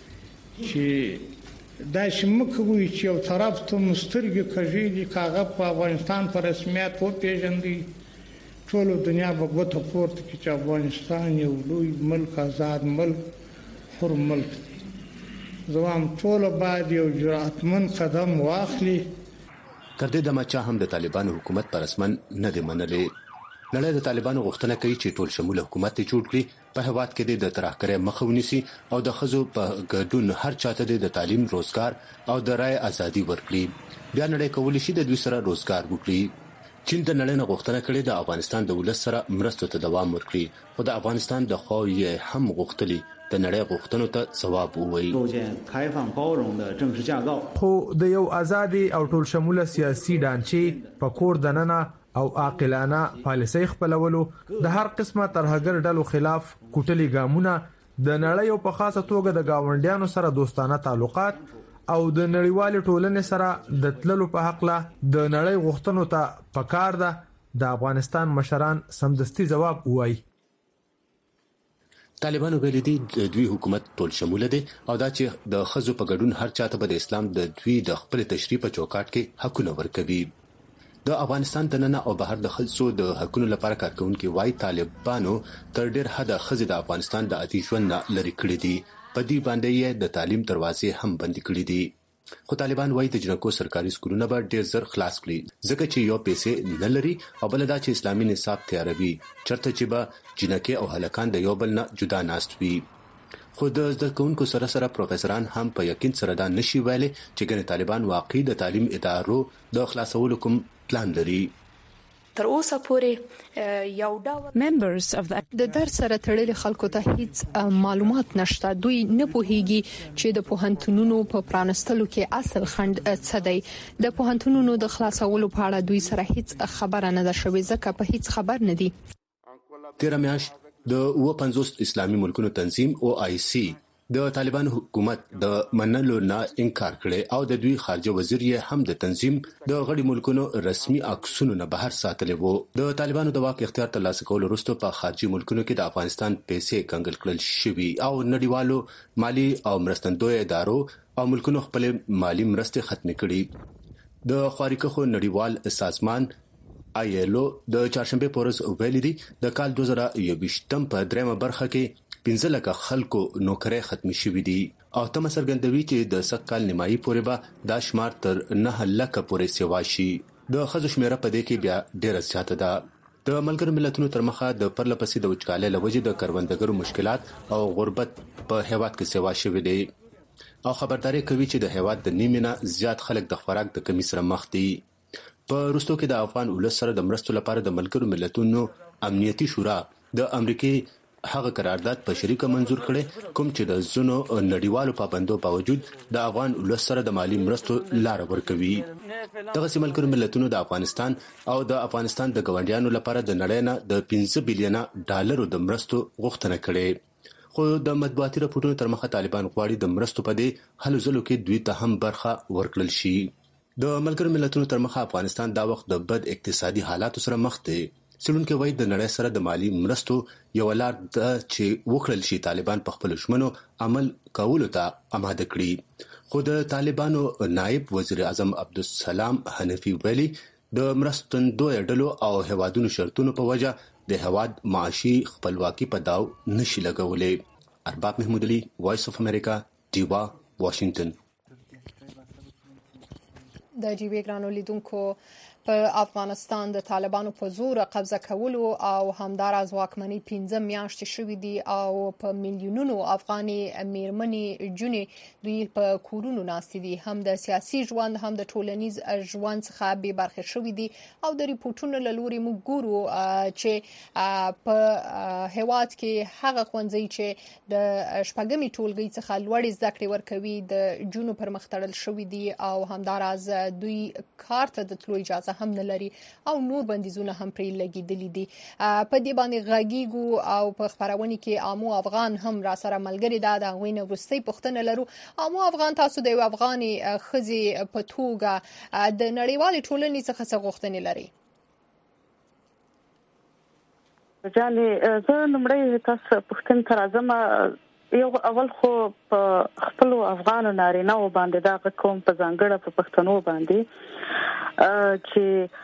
چې دا شمکه وي چې یو طرف ته مسترګي کږي کاغه په افغانستان پر رسمیت و پیژندي ټول دنیا په ګوتو پورته کې چې افغانستان یو لوی ملک آزاد ملک حر ملک دی زمام ټول باید یو جرأتمن قدم واخلي تر دې دمه چې هم د طالبانو حکومت پر رسمن نه دی منلې نړۍ د طالبانو غوښتنه کوي چې ټول شمول حکومت جوړ کړي، په هېواد کې د ترهګرۍ مخه ونیسي او د ښځو په ګډون هر چاته د تعلیم، روزګار او د رای ازادي ورکړي. بیا نړۍ کولی شي د دوی سره روزګار وکړي. چین د نړۍ نه غوښتنه کړې د افغانستان د ولس سره مرستو ته دوام ورکړي، خو د افغانستان د خوا یې هم غوښتلي د نړۍ غوښتنو ته ځواب ووایي. خو د یو آزادي او ټول شموله سیاسي ډانچې په کور دننه او عاقلانه پالیسۍ خپلولو د هر قسمه ترهګر ډلو خلاف کوټلي ګامونه د نړۍ او په خاصه توګه د گاونډیانو سره دوستانه تعلقات او د نړیوال ټولنې سره د تللو په حق له د نړۍ غوښتنو ته پکار ده د افغانستان مشران سمدستي جواب وایي. طالبانو ویلي دي د دوی حکومت ټول شموله دی او دا چې د ښځو په ګډون هر چاته به د اسلام د دوی د خپل تشریح په چوکاټ کې حقونه ورکوي. د افغانستان دننه او بهر د ښځو د حقونو لپاره کارکونکي وايي طالبانو تر ډېر حده ښځې د افغانستان د عادي ژوند نه لرې کړې دي، په دې باندې یې د تعلیم دروازې هم بندې کړې دي. خو طالبان وايي د جنکو سرکاري سکولونه به ډېر زر خلاص کړي، ځکه چې یو پیسې نه لري او بل دا چې اسلامي نصاب تیاروي، چرته چې به جنکې او هلکان د یو بل نه جدا ناست وي. خو د زده کوونکو سره سره پروفیسوران هم په یقین سره دا نشي ویلي چې ګنې طالبان واقعي د تعلیم ادارو د خلاصولو کوم پلان لري. تر اوسه پورې یو ډول ممبرز اف د درس سره تړلي خلکو ته هیڅ معلومات نشته. دوی نه پوهیږي چې د پوهنتونونو په پرانستلو کې اصل خند څه دی. د پوهنتونونو د خلاصولو په اړه دوی سره هیڅ خبره نه ده شوې، ځکه په هیڅ خبر نه دي. تیر میاشت د اوه پنځوس اسلامي ملکونو تنظیم او آی سی د طالبان حکومت د منلو نه انکار کړي او د دوی خارجه وزیر یې هم د تنظیم د غړي ملکونو رسمي عکسونو نه بهر ساتلي وو. د طالبانو د واک اختیار ترلاسه کولو وروسته په خارجي ملکونو کې د افغانستان پیسې کنګل کړل شوي او نړیوالو مالی او مرستندوی ادارو او ملکونو خپل مالی مرستې ختمې کړي. د خواریکخو نړیوال سازمان آی ایل او د چهارشنبه پورز ویلي دي د کال دوه زره یوویشتم په دریمه برخه کې پنځه لکه خلکو نوکرۍ ختمې شوې دي او تمه څرګندوي چې د سږ کال نیمایي پورې به دا شمار تر نه لکه پورې سیوا شي. د ښځو شمیره په دې کې بیا ډېره زیاته ده. د ملګرو ملتونو تر مخه د پرلپسې د وچکالۍ له وجې د کروندګرو مشکلات او غربت په هیواد کې سیوا شوي دي او خبرداري کوي چې د هیواد د نیمه نه زیات خلک د خوراک د کمی سره مخ دي. په وروستو کې د افغان ولس سره د مرستو لپاره د ملګرو ملتونو امنیتي شورا د امریکای هغه قرارداد په شریکه منزور کړي کوم چې د زونو نړیوالو پابندو باوجود د افغان ولس سره د مالی مرستو لار ورکوي. دغه ملګرو ملتونو د افغانستان او د افغانستان د ګاونډیانو لپاره د نړۍ نه د پنځه بلین ډالرو د مرستو غوښتنه کړې، خو د مطبوعاتي راپورونو تر مخه طالبان غواړي د مرستو په دې هلو ځلو کې دوی ته هم برخه ورکړل شي. د ملګرو ملتونو تر مخه افغانستان دا وخت د بد اقتصادي حالاتو سره مخ دی. څېړونکي وایي د نړۍ سره د مالی مرستو یو لار ده چې وکړل شي طالبان په خپل ژمنو عمل کولو ته آماده کړي. خو د طالبانو نائب وزیر اعظم عبدالسلام حنفي ویلي د مرستندوی ډلو او هوادونو شرطونو په وجه د هواد معاشي خپلواکي په داو نشي لګولې. ارباب محمود علي، وایس اف امریکا، ډیوا، واشنگټن. د جیبې ګرانو لیدونکو په افغانستان د طالبانو په زور قبضه کولو او همداراز واکمنۍ پنځه میاشتې شوې دي او په میلیونونو افغاني میرمنې جونې دوی په کورونو ناستې دي، هم د سیاسي ژوند هم د ټولنیز ژوند څخه بې برخې شوې دي او د ریپورتونو له لوري موږ ګورو چې په هیواد کې هغه ښوونځي چې د شپږمې ټولګۍ څخه لوړې زده کړې ورکوي د جونو پر مخ تړل شوې دي او همداراز دوی کار ته د تلو اجازه هم نه لري او نور بندیزونه هم پرې لګیدلي دي. په دې باندې غږیږو او په خبرونه کې عامو افغان هم را سره ملګری ده. د غوینه وروستۍ پوښتنه لرو. عامو افغان، تاسو د یو افغاني ښځې په توګه د نړیوالې ټولنې څخه څه غوښتنې لري؟ ځانې زه لومړی تاسو پوښتنه تر اعظم یو اول خو په خپل افغان نارینه و باندې دا کوم په ځانګړه په پښتنو باندې چې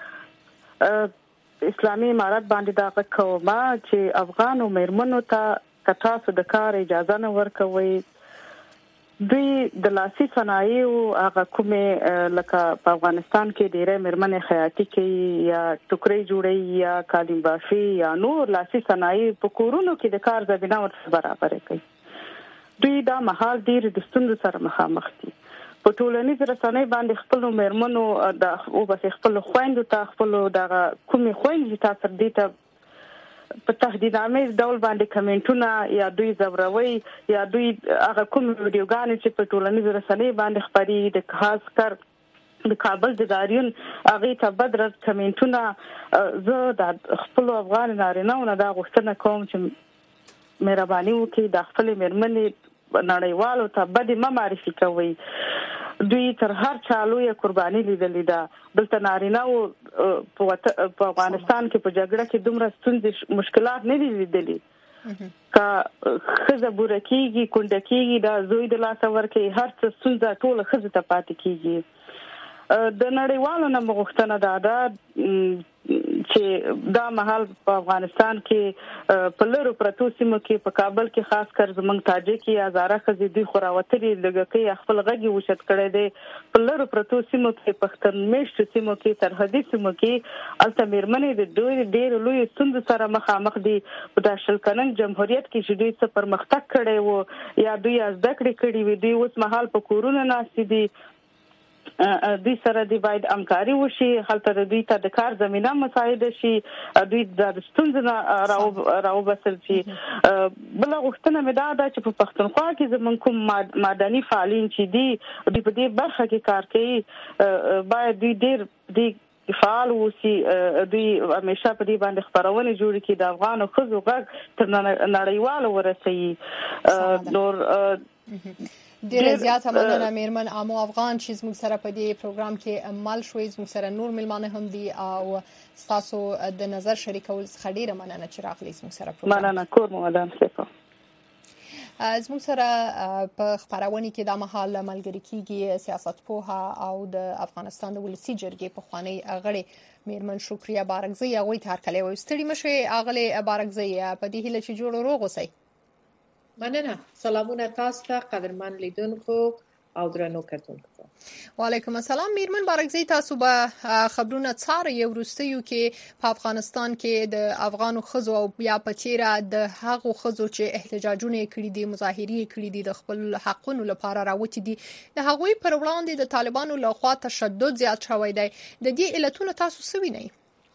اسلامي امارات باندې دا کوم چې افغان او میرمنو ته تاسو د کار اجازه نه ورکوي، دوی د لاسي صنایع او هغه کومه لکه په افغانستان کې ډېرې مرمنې خیاطي کوي یا ټوکرې جوړي یا کالي بافي یا نور لاسي صنایع په کورونو کې د کار زمينه ورته برابر کوي. دوی دا مهال ډیر د ستونزو سره مخامخ دي. په ټولنیز رسنۍ باندې خپل مرمنو د او بس خپل خويندو ته خپل دغه کومي خويندې تاسو دې ته په تهدیدامه ډول باندې کمنټونه یا دوی زوروي یا دوی هغه کوم ویډیوګانې چې په ټولنیز رسنۍ باندې خبري د خاص کر د کابل د داریون هغه ته بدرت کمنټونه زه د خپل افغان نارینهونو دا غوښتنه کوم چې مهرباني وکړئ د خپل مرمنې نړیوالو ته بده ما معرفي کوي. دوی تر هر چالو یې قرباني لیدلې ده. دلته نارینه او په افغانستان کې په جګړه کې دومره ستونزې مشکلات نه دي لیدلې. کا خزه بورکیږي کونډکیږي دا زوی د لاس ورکې هر څه ستونزه ټول خزه ته پاتې کیږي. د نړیوالو نه مغښتنه ده دا چې دا مهال په افغانستان کې په لورو پرتو سیمو کې په کابل کې خاص کر زمنګ تاجکي هزاره خزي دوی خوراوتري لګکې خپل غږی وشت کړي دي په لورو پرتو سیمو کې پښتون میشت سیمو کې سرحدي سیمو کې الته مرمنې د دوی ډېر لوی ستونزې سره مخامخ دي. په داشل کنن جمهوریت کې چې دوی څه پرمختګ کړي وو یا دوی از دکړې کړي وي دوی اوس مهال په کورونه ناشې دي. دوی سره دی باید همکاري وشي هلته دوی ته د کار زمينه مساعده شي دوی د ستونزې راو راوبسل شي. بل غوښتنه مې دا ده چې په پښتونخوا کې زمون کوم مدني فعالین چې دي دوی په دې برخه کې کار کوي باید دوی ډېر دی فعال وسی. دوی همیشه په دې باندې خبرونه جوړ کړي د افغان خزو غږ تر نړیوال ورسي. نور ډیره زیاته مننه میرمن امو افغان چې زموږ سره په دې پروګرام کې مل شوي. زموږ سره نور ملمانه هم دي او تاسو د نظر شریکول څخه ډیره مننه چې راغلی زموږ سره پروګرام. مننه کور مو ودان سپه. زموږ سره په خبرونه کې د مهال ملګری کیږي سیاستپوه او د افغانستان د ولسی جرګې په خوانی غړي میرمن شکریه بارکزی هغه تر کله وستړي مشه اغله بارکزی په دې هله چې جوړ روغ اوسئ. مننه. سلامونه تاسو ته قدرمن لیدونکو او درنو کتونکو. وعلیکم السلام. میرمن بارکزی تاسو به خبرونه څاره یو وروستیو کې په افغانستان کې د افغانو خزو او بیا په چیرې د هغو خزو چې احتجاجونه کړي دي مظاهرې کړي دي د خپل حقونو لپاره راوتی دي د هغوی پر وړاندې د طالبانو لخوا تشدد زیات شوی دی. د دې علتونه تاسو څه وینئ؟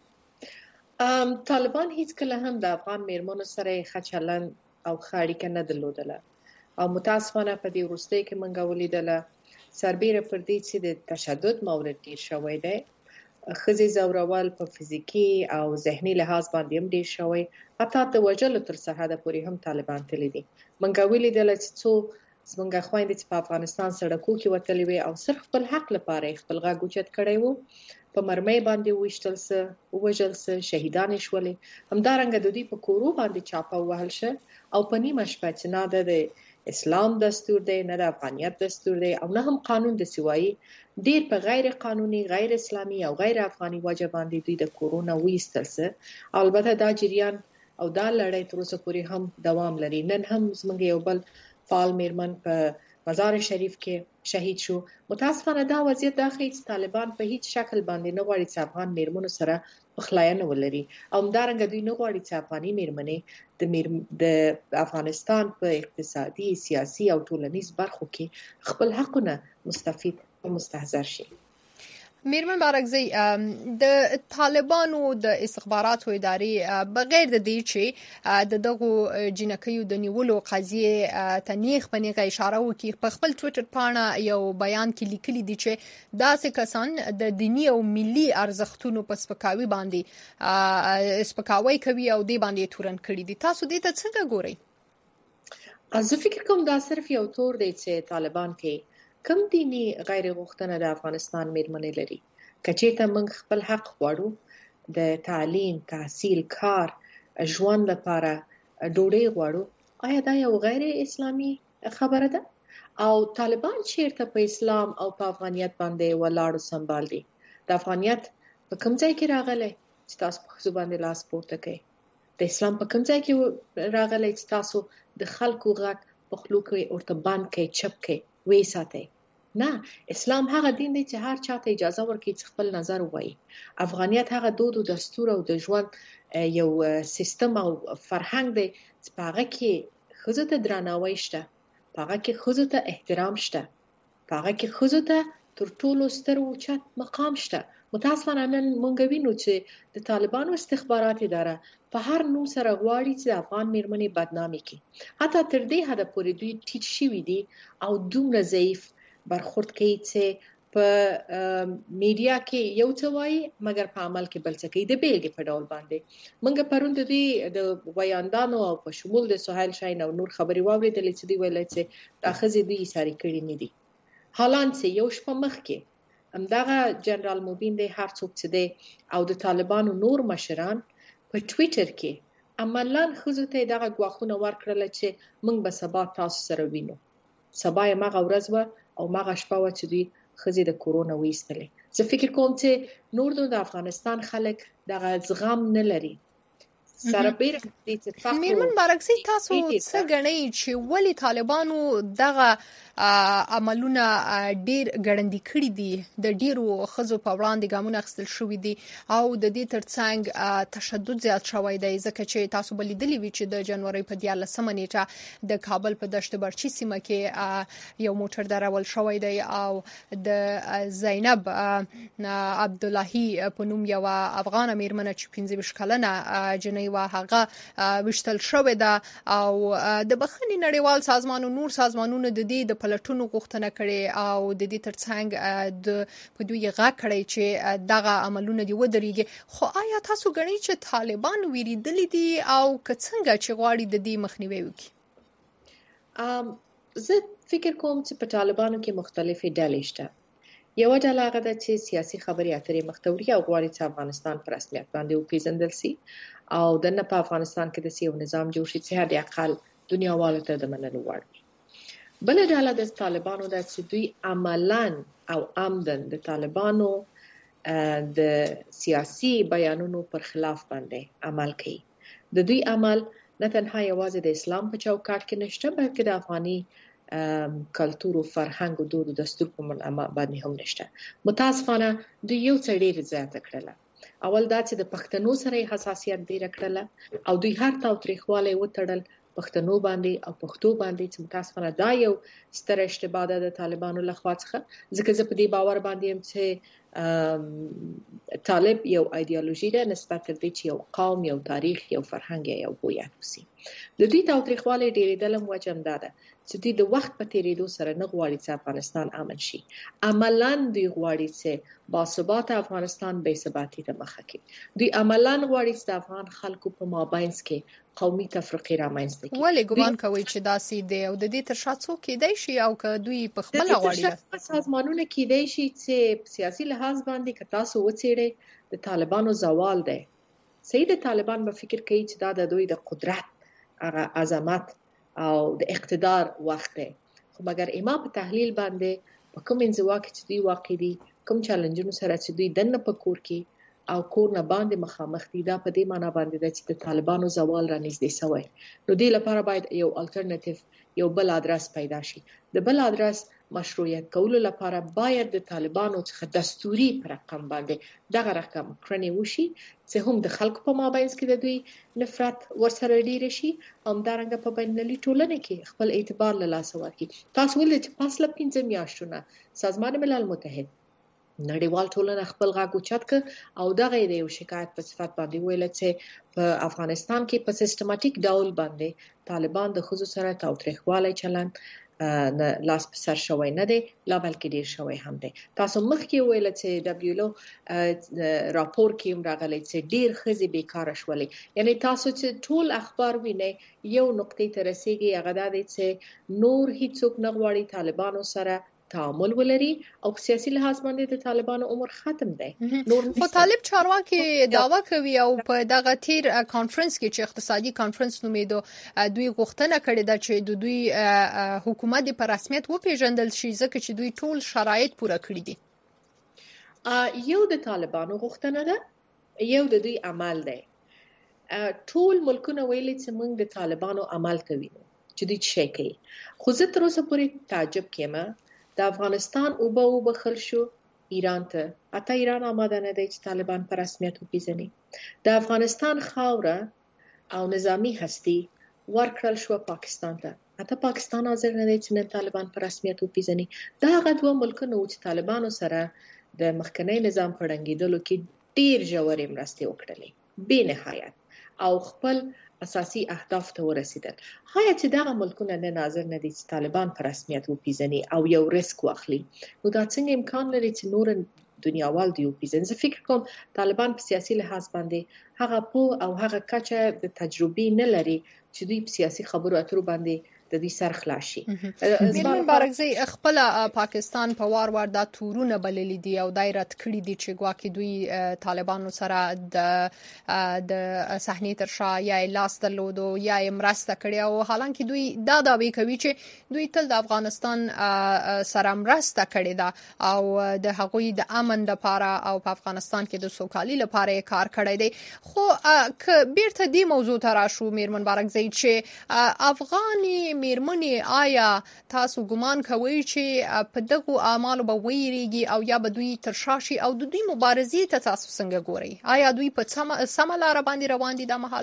ام طالبان هیڅ کله هم د افغان میرمنو سره خچلن او خاړی نه درلودله او متاسفانه په دې وروستۍ کې منګه ولیدله سربیره پر دې چې د تشدد مورد ډیر شوی دی. خزي زورول په فزیکی او ذهني لحاظ باندې هم ډیر شوی حتی د وجلو تر سرحده پورې هم طالبان تللی دي. منګه ولیدله چې څو زمونږ خويندې چې په افغانستان سړکو کې وتلې وي او صرف خپل حق لپاره خپل غږ اوچت کړی وو په مرمۍ باندې وشتل سه وجل سه شهیدان شولې. همدارنګه د دې په کورو باندې چاپه وهل شه او په نیمه شپه چې نه د اسلام دستور دی نه د افغانیت دستور دی او نه هم قانون د سوایی ډیر په غیر قانوني غیر اسلامي او غیر افغاني وجه باندې دوی د کورونا وېستل سه. البته دا جریان او دا لړۍ تر اوسه پورې هم دوام لري. نن هم زموږ یو بل فعال میرمن په مزار شریف کې شهید شو. متاسفانه دا وضعیت دا ښیي چې طالبان په هیڅ شکل باندې نه غواړي چې افغان میرمنو سره پخلاینه ولري او همدارنګه دوی نه غواړي چې افغاني میرمنې د میر... د افغانستان په اقتصادي سیاسي او ټولنیز برخو کې خپل حقونه مستفید او مستحضر شي. میرمن بارکزی د طالبانو د استخباراتو ادارې بغیر د دې چې د دغه جنکیو د نیولو قضیه تنیخ بنیغه اشاره وکړي په خپل ټوئیټر باندې یو بیان کې لیکلي دي چې داسې کسان د دینی او ملي ارزښتونو په سپکاوي باندې سپکاوي کوي او دې باندې تورن کړي دي. تاسو دې ته څنګه ګورئ؟ زه فکر کوم دا صرف یو تور دی چې طالبان کې کم دینی غیر غوښتنه د افغانستان میرمنې لري. کچېته موږ خپل حق غواړو د تعلیم تحصیل کار ژوند لپاره ډوډۍ غواړو آیا دا یو غیر اسلامي خبره ده؟ او طالبان چیرته په اسلام او په افغانیت باندې ولاړ سنبال دي؟ د افغانیت په کوم ځای کې راغلی چې تاسو په خزو باندې لاس پورته کوي؟ د اسلام په کوم ځای کې راغلی چې تاسو د خلکو غږ په خلکو کې ورته باندې کوي چپ کوي؟ وې ساتي. نه، اسلام هغه دین دی چې هر چاته اجازه ورکړي چې خپل نظر ووایي. افغانیت هغه دود او دستور او د ژوند یو سیستم او فرهنګ دی چې په هغه کې ښځو ته درناوی شته، په هغه کې ښځو ته احترام شته، په هغه کې ښځو ته تر ټولو ستر او اوچت مقام شته. متاسفانه نن موږ وینو چې د طالبانو استخبارات اداره په هر نوم سره غواړي چې افغان میرمنې بدنامي کړي. حتی تر دې حده پورې دوی ټیټ شوي دي او دومره ضعیف برخورد کوي چې په میډیا کې یو څه وایي مګر په عمل کې بل څه کوي. د بیلګې په ډول باندې موږ پرون د دوی د ویاندانو او په شمول د سهیل شاهین او نور خبرې واورېدلې چې دوی ویل چې دا ښځې دوی ایسارې کړي نه دي. حالان چې یو شپه مخکې همدغه جنرال موبین دی هر څوک چې دی او د طالبانو نور مشران په ټویټر کې عملاً ښځو ته دغه ګواښونه ورکړل چې موږ به سبا تاسو سره وینو. سبا یې مغه ورځ و او مغه شپه و چې دوی ښځې د کورونا ویستلې. زه فکر کوم چې نور د افغانستان خلک دغه زغم نه لري. سره بیره دې اتفاق میرمن بارکزي تاسو څه ګڼئ چې ولې طالبانو دغه عملونه ډیر ګړندي کړي دي، د ډیرو ښځو په وړاندې ګامونه اخیستل شوي دي او د دې ترڅنګ تشدد زیات شوی دی؟ ځکه چې تاسو به لیدلي وي چې د جنوري په دیارلسمه نیټه د کابل په دشت برچي سیمه کې یو موټر درول شوی دی او د زینب عبداللهی په نوم یو افغان میرمن چې پنځه ویشت کلنه جنۍ و هغه وشتل شوې ده او د بخښنې نړیوال سازمان او نور سازمانونو د دې د پلټونو غوښتنه کړې او د دې ترڅنګ د په دوی غږ کړی چې دغه عملونه دی ودرېږي. خو آیا تاسو ګڼئ چې طالبان ویریدلي دي او که څنګه چې غواړي د دې مخنیوی وکړي؟ زه فکر کوم چې په طالبانو کې مختلفې ډلې شته. یو ډله هغه ده چې سیاسي خبرې اترې مختوري او غواړي چې افغانستان پر رسمیت باندې وپیژندل شي او د نه په افغانستان کې د یو نظام جوړ شي چې هر اقل دنیاوالو ته د منلو وړ وي. بل ډله د طالبانو ده چې دوی عملاً او عمدن د طالبانو د سیاسي بیانونو پر خلاف باندې عمل کوي. د دوی عمل نه تنها یوازې د اسلام په چوکاټ کې نشته بلکې د افغاني کلتور او فرهنګ او دود او دستور په باندې هم نشته. متاسفانه دوی یو څه ډیر زیاته کړله. اول دا چې د پښتنو سره حساسیت ډیر کړله او دوی هر تاوتریخوالی وتړل پښتنو باندې او پښتو باندې چې متاسفانه دا یو ستر اشتباه ده د طالبانو لخوا څخه. ځکه زه په دې باور باندې یم چې طالب یو ایدئولوژي ده نسبت تر دې چې یو قوم، یو تاریخ، یو فرهنګ یا یو هویت وسی. د دوی تاوتریخوالی ډیرېدل هم وجه همدا ده چې دوی د وخت په تیریدو سره نه غواړي چې افغانستان امن شي. عملاً دوی غواړي چې باثباته افغانستان بې ثباتي ته مخه کړي. دوی عملاً غواړي چې د افغان خلکو په مابینځ کې قومي تفرقې رامنځته کړي. ولې ګمان کوي چې داسې دی او د دې تر شا څوک کېدای شي او که دوی په خپله غواړي؟ سازمانونه کېدای شي چې سیاسي لحاظ باندې که تاسو وڅېړئ د طالبانو زوال دی. صحیح د طالبان به فکر کوي چې دا د دوی د قدرت هغه عظمت او د اقتدار وخت دی. خو مګر اما په تحلیل باندې په کوم انزوا کې چې دوی واقع دي، کوم چیلنجونو سره چې دوی دنه په کور کې او کور نه باندې مخامخ دي، دا په دې معنی باندې ده چې د طالبانو زوال را نږدې شوی. نو دې لپاره باید یو الټرنیټیو یو بل ادرس پیدا شي. د بل ادرس مشروعیت کولو لپاره باید د طالبانو څخه دستوري پر رقم باندې دغه رقم کړنې وشي چې هم د خلکو په مابینځ کې د دوی نفرت ورسره ډیر شي او همدارنګه په بینالمللي ټولنه کې خپل اعتبار له لاسه ورکړي. تاسو ولې چې پاس له پنځه میاشتونه سازمان ملل متحد نړیوال ټولنه خپل غږ اوچت کړ او دغه یو شکایت په صفت باندې ویل چې په افغانستان کې په سیستماتیک ډول باندې طالبان د ښځو سره تاوتریخوالی چلند نه لاس په سر شوی نه دی، لا بلکې ډیر شوی هم دی. تاسو مخکې ویل چې دبلیو راپور کې هم راغلی چې ډیر ښځې بیکاره شولې. یعنی تاسو چې ټول اخبار وینئ یو نقطې ته رسیږي، هغه دا دی چې نور هیڅوک نه غواړي طالبانو سره تعامل ولري او په سیاسي لحاظ باندې د طالبانو عمر ختم دی. خو طالب چارواکي دعوا کوي او په دغه تیر کانفرنس کې چې اقتصادي کانفرنس نومیدو دوی غوښتنه کړې ده چې د دوی حکومت په رسمیت وپیژندل شي ځکه چې دوی ټول شرایط پوره کړی دي. یو د طالبانو غوښتنه ده، یو د دوی عمل دی. ټول ملکونه ویلي چې موږ د طالبانو عمل کوي. چې دوی څه کوي. خو زه تر اوسه پورې تعجب کېم د افغانستان اوبه وبخښل شو ایران ته، اته ایران آماده نه دی چې طالبان په رسمیت وپیژني. د افغانستان خاوره او نظامی هستی ورکړل شو پاکستان ته، اته پاکستان حاضر نه دی چې نن طالبان په رسمیت وپیژني. دا هغه دوه ملکونه وو چې طالبانو سره د مخکنی نظام په ړنګېدلو کې ډېر ژورې مرستې وکړلې بې نهایت او خپل اساسي اهداف ته ورسېدل. ښایي چې دغه ملکونه نن حاضر نه دي چې طالبان په رسمیت وپیژني او یو ریسک واخلي، نو دا څنګه امکان لري چې نور دنیاوال دی وپیژني؟ زه فکر کوم طالبان په سیاسي لحاظ باندې هغه پوه او هغه کچه د تجربې نه لري چې دوی په سیاسي خبرو اترو باندې د دې سر خلاص شي. میرمن بارکزی خپل پاکستان په وار وار دا تورونه بللي دي او دای رد کړی دي چې ګواکې دوی طالبانو سره د د صحنې تر شا یا لاس درلودو یا مرسته کړې، او حالانکه دوی دا دعوی کوي چې دوی تل د افغانستان سره مرسته کړې ده او د هغوی د امن لپاره او په افغانستان کې د سوکالي لپاره کار کړی دی. خو که بیرته دې موضوع ته راشو میرمن بارکزی چې افغاني میرمنې آیا تاسو ګمان کوئ چې په دغو اعمالو به ویریږي او یا به دوی تر شا شي او د دوی مبارزې ته تاسو څنګه ګورئ؟ آیا دوی په سمه لاره باندې روان دي دا مهال؟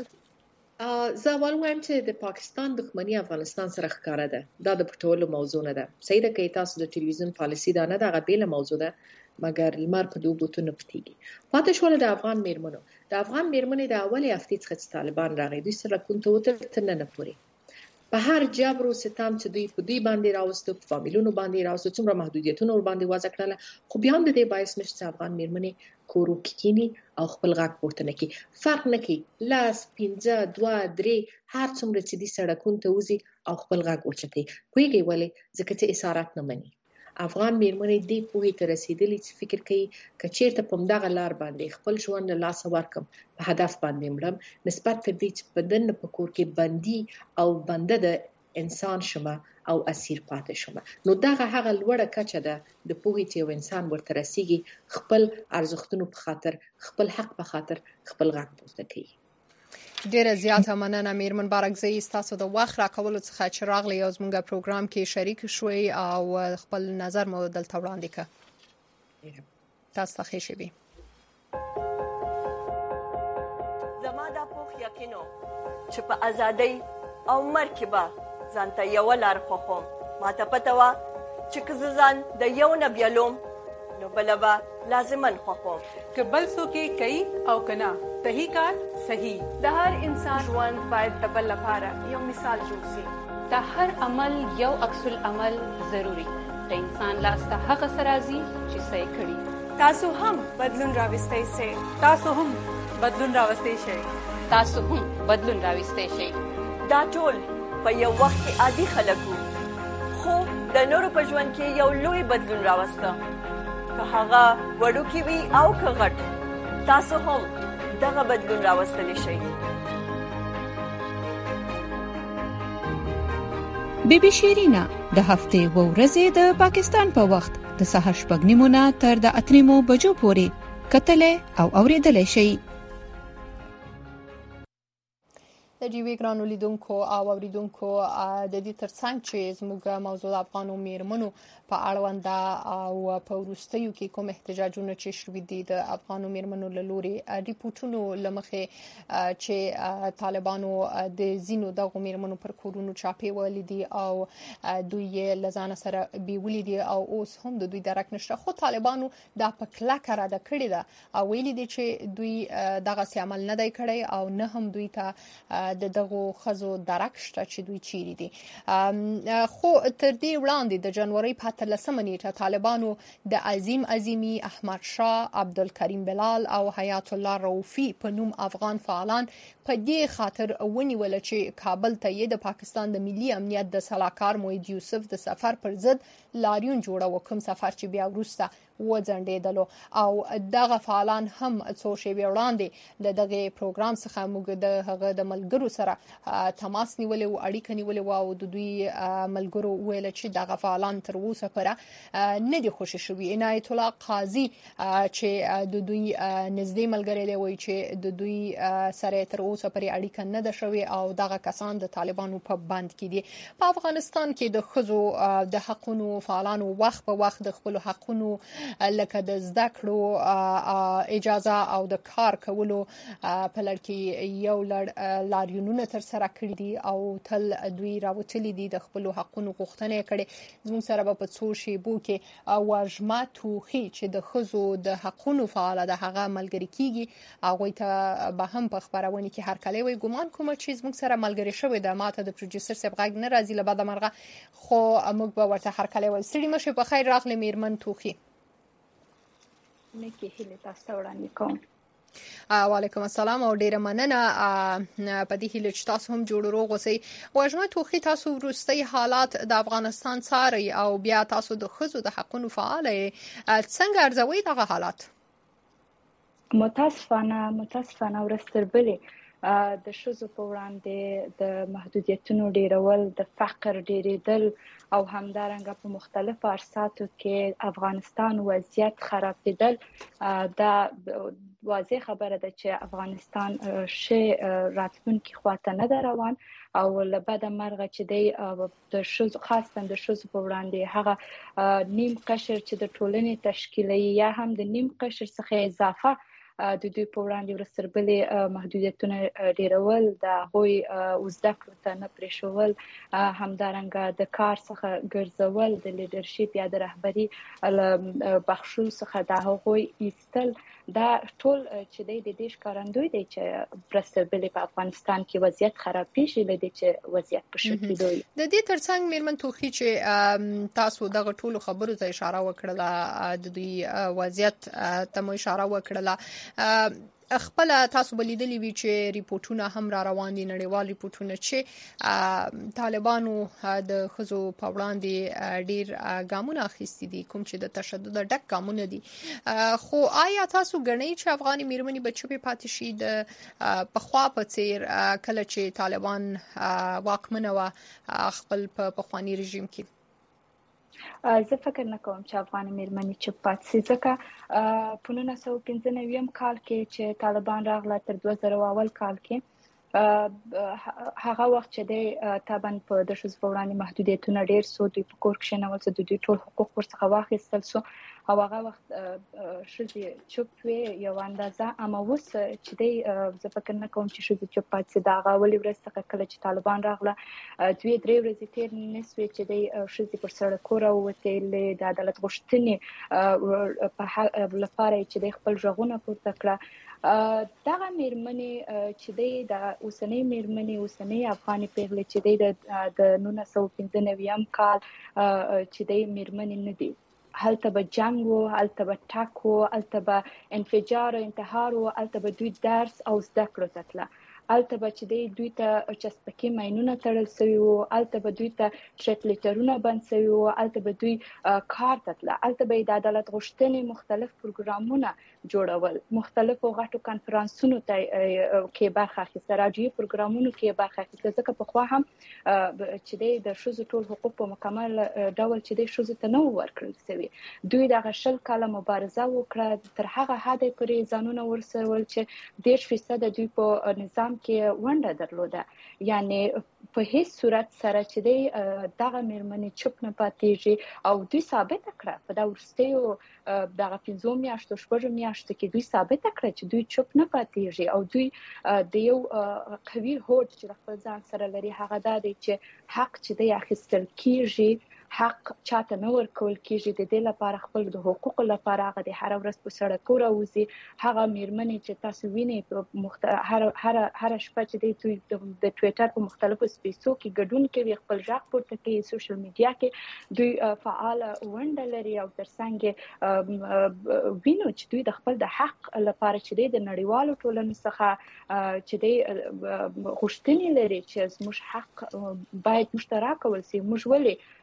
زه اول وایم چې د پاکستان دښمنی افغانستان سره ښکاره ده، دا د پټولو موضوع نه ده. صحیح ده که تاسو د ټلویزیون پالیسي دا نه ده، هغه بیله موضوع ده، مګر لمر په دوه بوتو نه پټیږي. پاتې شول د افغان میرمنو د افغان میرمنې د اولې هفتې څخه چې طالبان راغی دوی سره کوم ته وتل تر ننه پورې په هر جبر او ستم چې دوی په دوی باندې راوستو، په فامیلونو باندې راوستو، څومره محدودیتونه ور باندې وضع کړل، خو بیا هم د دې باعث نشته چې افغان میرمنې کورو کې کینی او خپل غږ پورته نه کړي. فرق نه کوي لاس پنځه دوه درې هر څومره چې دې سړکونو ته وځي او خپل غږ اوچتي. پوهیږئ ولې؟ ځکه چې اسارت نه مني. افغان میرمنې دې پوهې ته رسیدلې چې فکر کوي که چیرته په همدغه لار باندې خپل ژوند له لاسه ورکم، په هدف باندې مړم، نسبت تر دې چې په دننه په کور کې بندي او بنده د انسان شمه او اسیر پاتې شمه. نو دغه هغه لوړه کچه ده د پوهې چې یو انسان ورته رسیږي خپل ارزښتونو په خاطر، خپل حق په خاطر خپل غږ پورته کوي. ډیره زیاته مننه میرمن بارکزی ستاسو د وخت راکولو څخه چې راغلی او زموږ پروګرام کې شریک شوي او خپل نظر مو دلته وړاندې کړ. تاسو ته ښه شي. زما دا پوخ یقینو چې په ازادۍ او مرګ کې به ځانته یو لار خوښوم. ماته پته وه چې که زه ځان د یو نه بیلوم نو بله به لازماً خوښوم. که بل څوک یې کوي او که نه صحیح کار صحیح. د هر انسان ژوند باید د بل لپاره یو مثال جوړ شي. د هر عمل یو عکس العمل ضروری. د انسان لاس ته هغه څه راځي چې څه یې کړي. تاسو هم بدلون راوستئ شئ. تاسو هم بدلون راوستئ شئ. تاسو هم بدلون راوستئ شئ. دا ټول په یو وخت کې عادي خلک وو، خو د نورو په ژوند کې یو لوی بدلون راوسته، که هغه وړوکی وي او که غټ. تاسو هم دغه بدلون راوستلی شئ. بی بی شیرینا د هفتې و ورځې د پاکستان په وخت د سهار شپږ نیمو نه تر د اتو نیمو بجو پورې کتلې او اورېدلې شئ. د ډیوی ګرانو لیدونکو او اوریدونکو د دې ترڅنګ چې زموږ موضوع د افغانو میرمنو په اړوند او په وروستیو کې کوم احتجاجونه چې شوي دي د افغانو میرمنو له لوري ریپورتونو له مخې چې طالبانو د ځینو دغو میرمنو پر کورونو چاپې وهلي دي او دوی یې له ځانه سره بیولي دي او اوس هم د دوی درک نشته، خو طالبانو دا په کلکه رده کړې ده او ویلي دي چې دوی دغسې عمل نه دی کړی او نه هم دوی ته د دغو ښځو درک شته چې دوی چیرې دي. خو تر دې وړاندې د جنوري په اتلسمه نیټه طالبانو د عظیم عظیمي احمد شاه، عبدالکریم بلال او حیات الله رؤفي په نوم افغان فعالان په دې خاطر ونیول چې کابل ته یې د پاکستان د ملي امنیت د سلاکار موحد یوسف د سفر پر ضد لاریون جوړه، کوم سفر چې بیا وروسته وځنډېدلو او دغه فعالان هم څو شېبې وړاندې د دغه پروګرام څخه موږ د هغه د ملګرو سره تماس نیولې او اړیکه نیولې او د دوی ملګرو ویل چې دغه فعالان تر اوسه پورې نه دي خوشي شوي. عنایت الله قاضي چې د دوی نږدې ملګری دی وایي چې د دوی سره تر اوسه پورې اړیکه نه ده شوې او دغه کسان د طالبانو په بند کې دي. په افغانستان کې د ښځو د حقونو فعالانو وخت په وخت د خپل حقونو لکه د زده کړو اجازه او د کار کولو په لړ کې یو لړ لاریونونه تر سره کړي دي او تل دوی راوتلي دي د خپل حقونو غوښتنه کړي. زموږ سره په څو شیبو کې واجمه توخي چې د ښځو د حقونو فعال ده هغه ملګری کیږي. هغه ته به هم په خبرونه کې هر کله وي ګومان کوم چې زموږ سره ملګری شوی د ماته د پروډوسر صاحب غږ نه راځي لبا د مرغه خو موږ به ورته هر کله ول سړي مشه په خیر راغلی میرمن توخي. نکي هله تاسو وړاندې کوم. وعلیکم السلام او ډیره مننه په دې هیله چې تاسو هم جوړ روغ اوسئ. واجمه توخي تاسو ورستي حالات د افغانستان څاري او بیا تاسو د ښځو د حقونو فعال څنګه ارزوي دغه حالات؟ متاسفانه متاسفانه ورستربلې د ښځو په وړاندې د محدودیتونو ډیرول، د فقر ډیریدل او همدارنګه په مختلفو ارساتو کې افغانستان وضعیت خرابېدل. دا واضح خبره ده چې افغانستان شي راتلونکي خواته نه ده روان او لبد مرغه چې د ښځو خاصه د ښځو په وړاندې هغه نیم قشر چې د ټولنې تشکیلي یا هم د نیم قشر څخه اضافه د دوی په وړاندې ورسربلې محدودیتونه ډیرول، د هغوی زده کړو ته نه پرېښول، همدارنګه د کار څخه ګرځول، د لیډرشپ یا د رهبري بخښلو څخه د هغوی ایستل. دا ټول چې د دې ښکارندوی دی چې ورسربلې په افغانستان کې وضعیت خرابېږي لدې چې وضعیت په شکل دی. د دې ترڅنګ میرمن توخي چې تاسو دغه ټولو خبرو ته اشاره وکړه، د دوی وضعیت ته مو اشاره وکړه، خپل تاسو بلیدلی وی چې ریپورتونه هم را روان دي، نړیوال ریپورتونه چې طالبانو د ښځو په وړاندې ډیر ګامونه اخیستي دي، کوم چې د تشدد ډک ګامونه دي. خو آیا تاسو ګڼئ چې افغاني میرمنې به چوپې پاتې شي د پخوا په څیر کله چې طالبان واکمنه وه خپل په پخواني رژیم کې؟ زه فکر نه کوم چې افغان میرمنې چوپ پاتې شي، ځکه په نولس سوه پنځه نوي کال کې چې طالبان راغله تر دوه زره اول کال کې هغه وخت چې د طبعا په د ښځو په وړاندې محدودیتونه ډیر سو، دوی په کور کښېنول سو، د دوی ټول حقوق ورڅخه واخیستل سو او هغه وخت ښځې چوپ وې یو اندازه. اما اوس چې دی زه فکر نه کوم چې ښځې چوپ پاتې شي. د هغه اولې ورځ څخه کله چې طالبان راغله دوې درې ورځې تېر نه سوې چې دی ښځې پر سړکو راووتلې، د عدالت غوښتنې لپاره چې دی خپل غږونه پورته کړه. دغه میرمنې چې دی د اوسنۍ میرمنې اوسنۍ افغاني پیغلې چې دی د نولس سوه پنځه نوي کال چې دی میرمنې نه دي. هلته به جنگ و، هلته به ټک و، هلته به انفجار و انتحار و، هلته به دوی درس او زده کړو ته تله، هلته به چې دی دوی ته چسپکي ماینونه تړل سوي وو، هلته به دوی ته ټریکلیټرونه بند سوي وو، هلته به دوی کار ته تله، هلته به د عدالت غوښتنې مختلف پروګرامونه جوړول، مختلفو غټو کنفرانسونو ته کې برخه اخیسته، راډیوي پروګرامونو کې برخه اخیسته، ځکه پخوا هم چې دی د ښځو ټول حقوق په مکمل ډول چې دی ښځو ته نه و ورکړل سوي. دوی دغه شل کاله مبارزه وکړه، تر هغه حده پورې ځانونه ورسول چې دېرش فیصده دوی په نظام کې ونډه درلوده. یعنی په هیڅ صورت سره چې دی دغه میرمنې چوپ نه پاتېږي او دوی ثابته کړه په دا وروستیو دغه پنځو میاشتو شپږو میاشتو کې دوی ثابته کړه چې دوی چوپ نه پاتېږي او دوی د یو قوي هوډ چې خپل ځان سره لري هغه دا دی چې حق چې دی اخیستل کیږي، حق چاته نه ورکول کیږي، د دې لپاره خپل د حقوقو لپاره هغه د هر ورځ په سړکو راوځي. هغه میرمنې چې تاسو وینئ مخت... هر هر هر شپه چې دوی د ټویټر په مختلفو سپیسو کې ګډون کوي، خپل ژغ پورته کوي، سوشل میډیا کې دوی فعال ونډه لري او ترڅنګ وینو چې دوی د خپل د حق لپاره چې د نړیوالو ټولنو څخه چې د غوښتنې لري چې زموږ حق باید مشترک ول سي. موږ ولې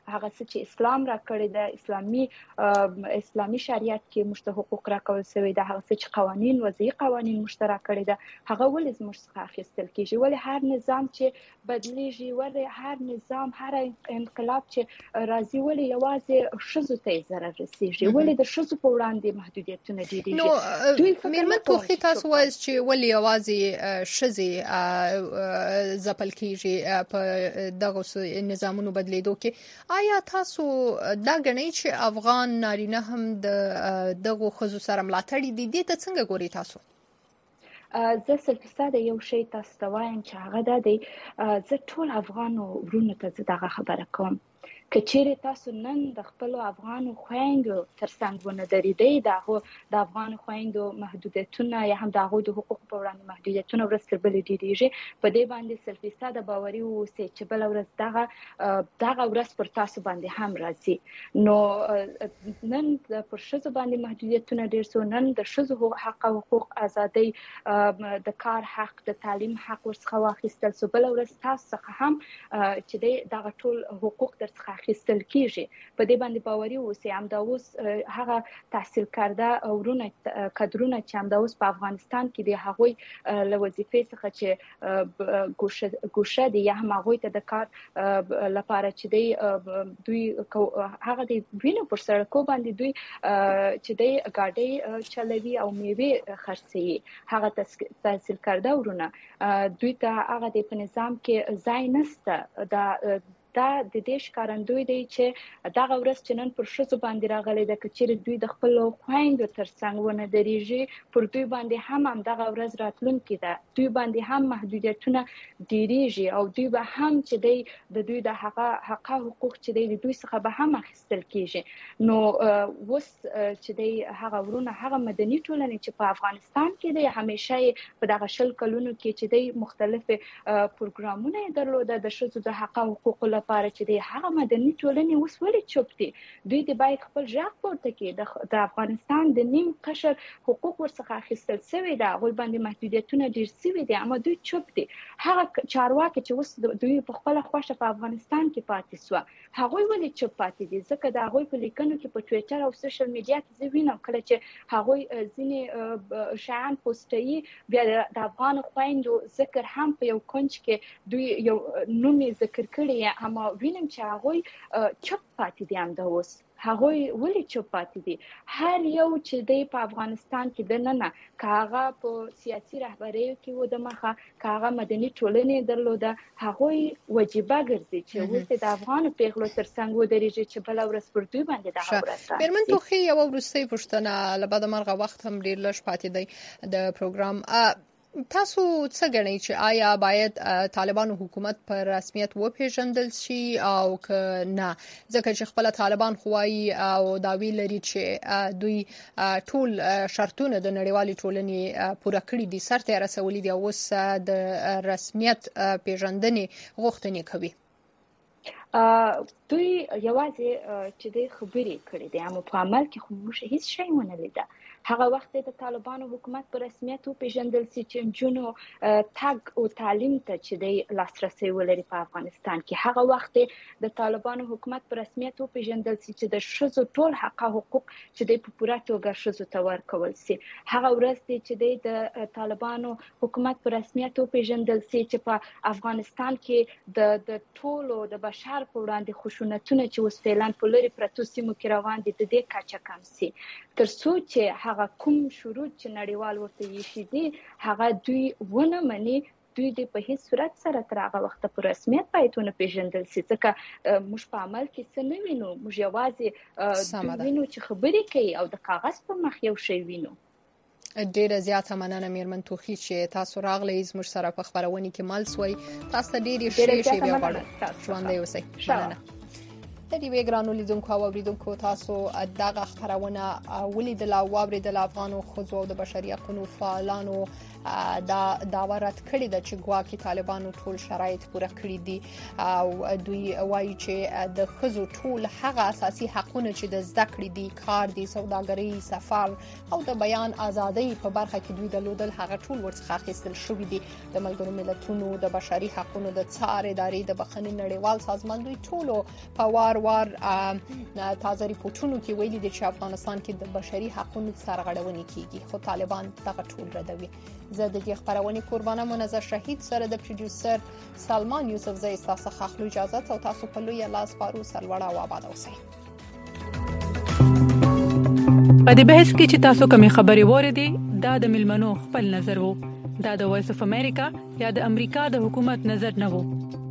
هغه څه چې اسلام را کړی د اسلامي اسلامي شریعت کې موږ ته حقوق را کول شوی د هغه څه چې قوانين وضعي قوانين مشترک کړی ده هغه ولې زموږ څخه اخیستل کیږي ولې هر نظام چې بدلیږي ولې هر نظام هر انقلاب چې راځي ولې یوازې ښځو ته ضرر رسیږي ولې د ښځو په وړاندې محدودیتونه ډیریږي نو میرمن توخی تاسو وایي چې ولې یوازې ښځې ځپل کیږي په دغه نظامونو بدلیدو کې آیا تاسو دا غنئ چې افغان نارینه هم د دغه ښځو سره ملاتړ دي دي ته څنګه ګوري تاسو زه سلفساده یو شی تاسو ته وایم چې هغه د دې زه ټول افغانو ورونو ته دغه خبره کوم کچېره تاسو نن د خپل افغانو خويندو ترڅنګ ونه درېدي دغه د افغان خويندو محدودیتونه یا هم دغه د حقوق په وړاندې محدودیتونه ورسره بل ډیریږي په دې باندې سلفساده باوري اوسئ چې بل ورځ دغه دغه ورځ پر تاسو باندې هم راځي نو نن پر شذ باندې محدودیتونه ډیر سو نن د شذ حق او حقوق ازادي د کار حق د تعلیم حق ورڅخه واخیستل سو بل ورځ تاسو هم چې دغه ټول حقوق درڅخه اخیستل کیږي په دې باندې باوري اوسئ هم دا اوس هغه تحصیل کرده ورونه کډرونه چې هم دا اوس په افغانستان کې د هغوی له وظیفې څخه چې ګوشه ګوشه دي یا هم هغوی ته د کار لپاره چې دی دوی هغه د وینو پر سړکو باندې دوی چې دی ګاډي چلوي او میوه خرڅي هغه تحصیل کرده ورونه دوی ته هغه د په نظام کې ځای نشته دا دا د دې ښکارندوی دی چې دغه ورځ چې نن پر شذو باندې راغلي د کچېره دوی د خپل خويندو ترڅنګ ونه درېږي پر دوی باندې هم هم دغه ورځ راتلونکې ده دوی باندې هم محدودیتونه ډیریږي او دوی به هم چې دی د دوی د حق حق حقوق چې دی دوی څخه به هم اخیستل کیږي نو وس چې دی هغه ورونه هغه مدني ټولنې چې په افغانستان کې دی همیشه په دغه شل کلونو کې چې دی مختلف پروګرامونه درلوده د شذو د حق او حقوق لپاره چې د هغه مدني ټولنې اوس ولې چوپ دي دوی د باید خپل ځواک پورته کړي د افغانستان د نیم قشر حقوق ورڅخه اخیستل شوی دا غوي باندې محدودیتونه ډیر شوی دي اما دوی چوپ دي هغه چارواکي چې اوس دوی په خپل خوښه په افغانستان کې پاتې سو هغه ولې چوپ پاتې دي ځکه دا غوي په لیکنو کې په ټوئیټر او سوشل میډیا کې زه وینم کله چې هغه ځینې شایان پوسټي بیا د افغان خويندو ذکر هم په یو کونج کې دوی یو نومي ذکر کړی اما وینم چې هغه چوپ پاتې دي هم د اوس هغه ولې چوپ پاتې دي هر یو چې د افغانستان کې د نن کاغه په سیاسي رهبرۍ کې و د مخه کاغه مدني ټولنې درلوده هغه واجبہ ګرځي چې اوس د افغان پیغلو ترڅنګ و درېږي چې بل ورځ پر دوی باندې د خبره میرمن توخی یو وروستۍ پوښتنه لبد مرغه وخت هم ډیر لږ پاتې دی د پروګرام تاسو څه غنئ چې آیا باید طالبانو حکومت پر رسمیت وپیژندل شي او که نه ځکه چې خپل طالبان خوایي او داوی لري چې دوی ټول شرطونه د نړیوالې ټولنې پوره کړی دي سرته رسولي دي اوس د رسمیت پیژندنې غوښتنې کوي دوی یوازې چې د خبرې کړې دي اما په عمل کې خو موږ هیڅ شی ونه لیده هغه وخت د طالبانو حکومت پر رسمیت او پیژندل سي چې جنو تاګ او تعلیم ته چې د لاسرسي ولري په افغانستان کې هغه وخت د طالبانو حکومت پر رسمیت او پیژندل سي چې د شذو ټول حق او حقوق چې د په توګه شذو ته ورکول سي هغه ورځ چې د طالبانو حکومت پر رسمیت او پیژندل سي چې په افغانستان کې د د ټولو د بشر په وړاندې خشونتونه چې وسپېلان په لري پرتو سیمو کې روان دي د دې کچه کم سي تر څو چې هغه کوم شروط چې نړیوال ورته یې شي دي هغه دوی ونه مني دوی د په هیڅ صورت سره تر هغه وخت پر رسمیت باید ونه پیژندل شي ځکه موږ په عمل کې څه نه وینو موږ یوازې وینو چې خبرې کوي او د کاغذ په مخ یو شی وینو ډیره زیاته مننه میرمن توخی چې تاسو راغلی زموږ سره په خبرونه کې مل سوي تاسو ته ډیره ښه شی بیا غواړم ژوندۍ اوسئ مننه د دې وګرانو لیدونکو او اوریدونکو تاسو دغه خبرونه ولیدل او اوریدل افغانو خزو او د بشري حقوقو فعالانو دا داوا رد کړی د چې ګواکې طالبانو ټول شرایط پوره کړی دي او دوی وایي چې د ښځو ټول هغه اساسي حقونه چې د زده کړې دي، کار دي، سوداګري، سفر او د بیان ازادۍ په برخه کې دوی درلودل هغه ټول ورڅخه اخیستل شوي دي. د ملګرو ملتونو د بشري حقوقو د څار ادارې د بخښنې نړیوال سازمان دوی ټولو په وار وار تازه ریپورتونو کې ویلي دي چې افغانستان کې د بشري حقوقو سرغړونې کیږي، خو طالبان دغه ټول ردوي. زه د دې خبرونې قربانه منظر شهید سره د پروډوسر سلمان یوسف زئی تاسو خپل اجازه او تاسو په لوی لاس پارو سرلوړه او آباد اوسئ. په دې بحث کې چې تاسو کومې خبرې وریدي دا د ملمنو خپل نظر وو، دا د وایس اف امریکا یا د امریکا د حکومت نظر نه وو.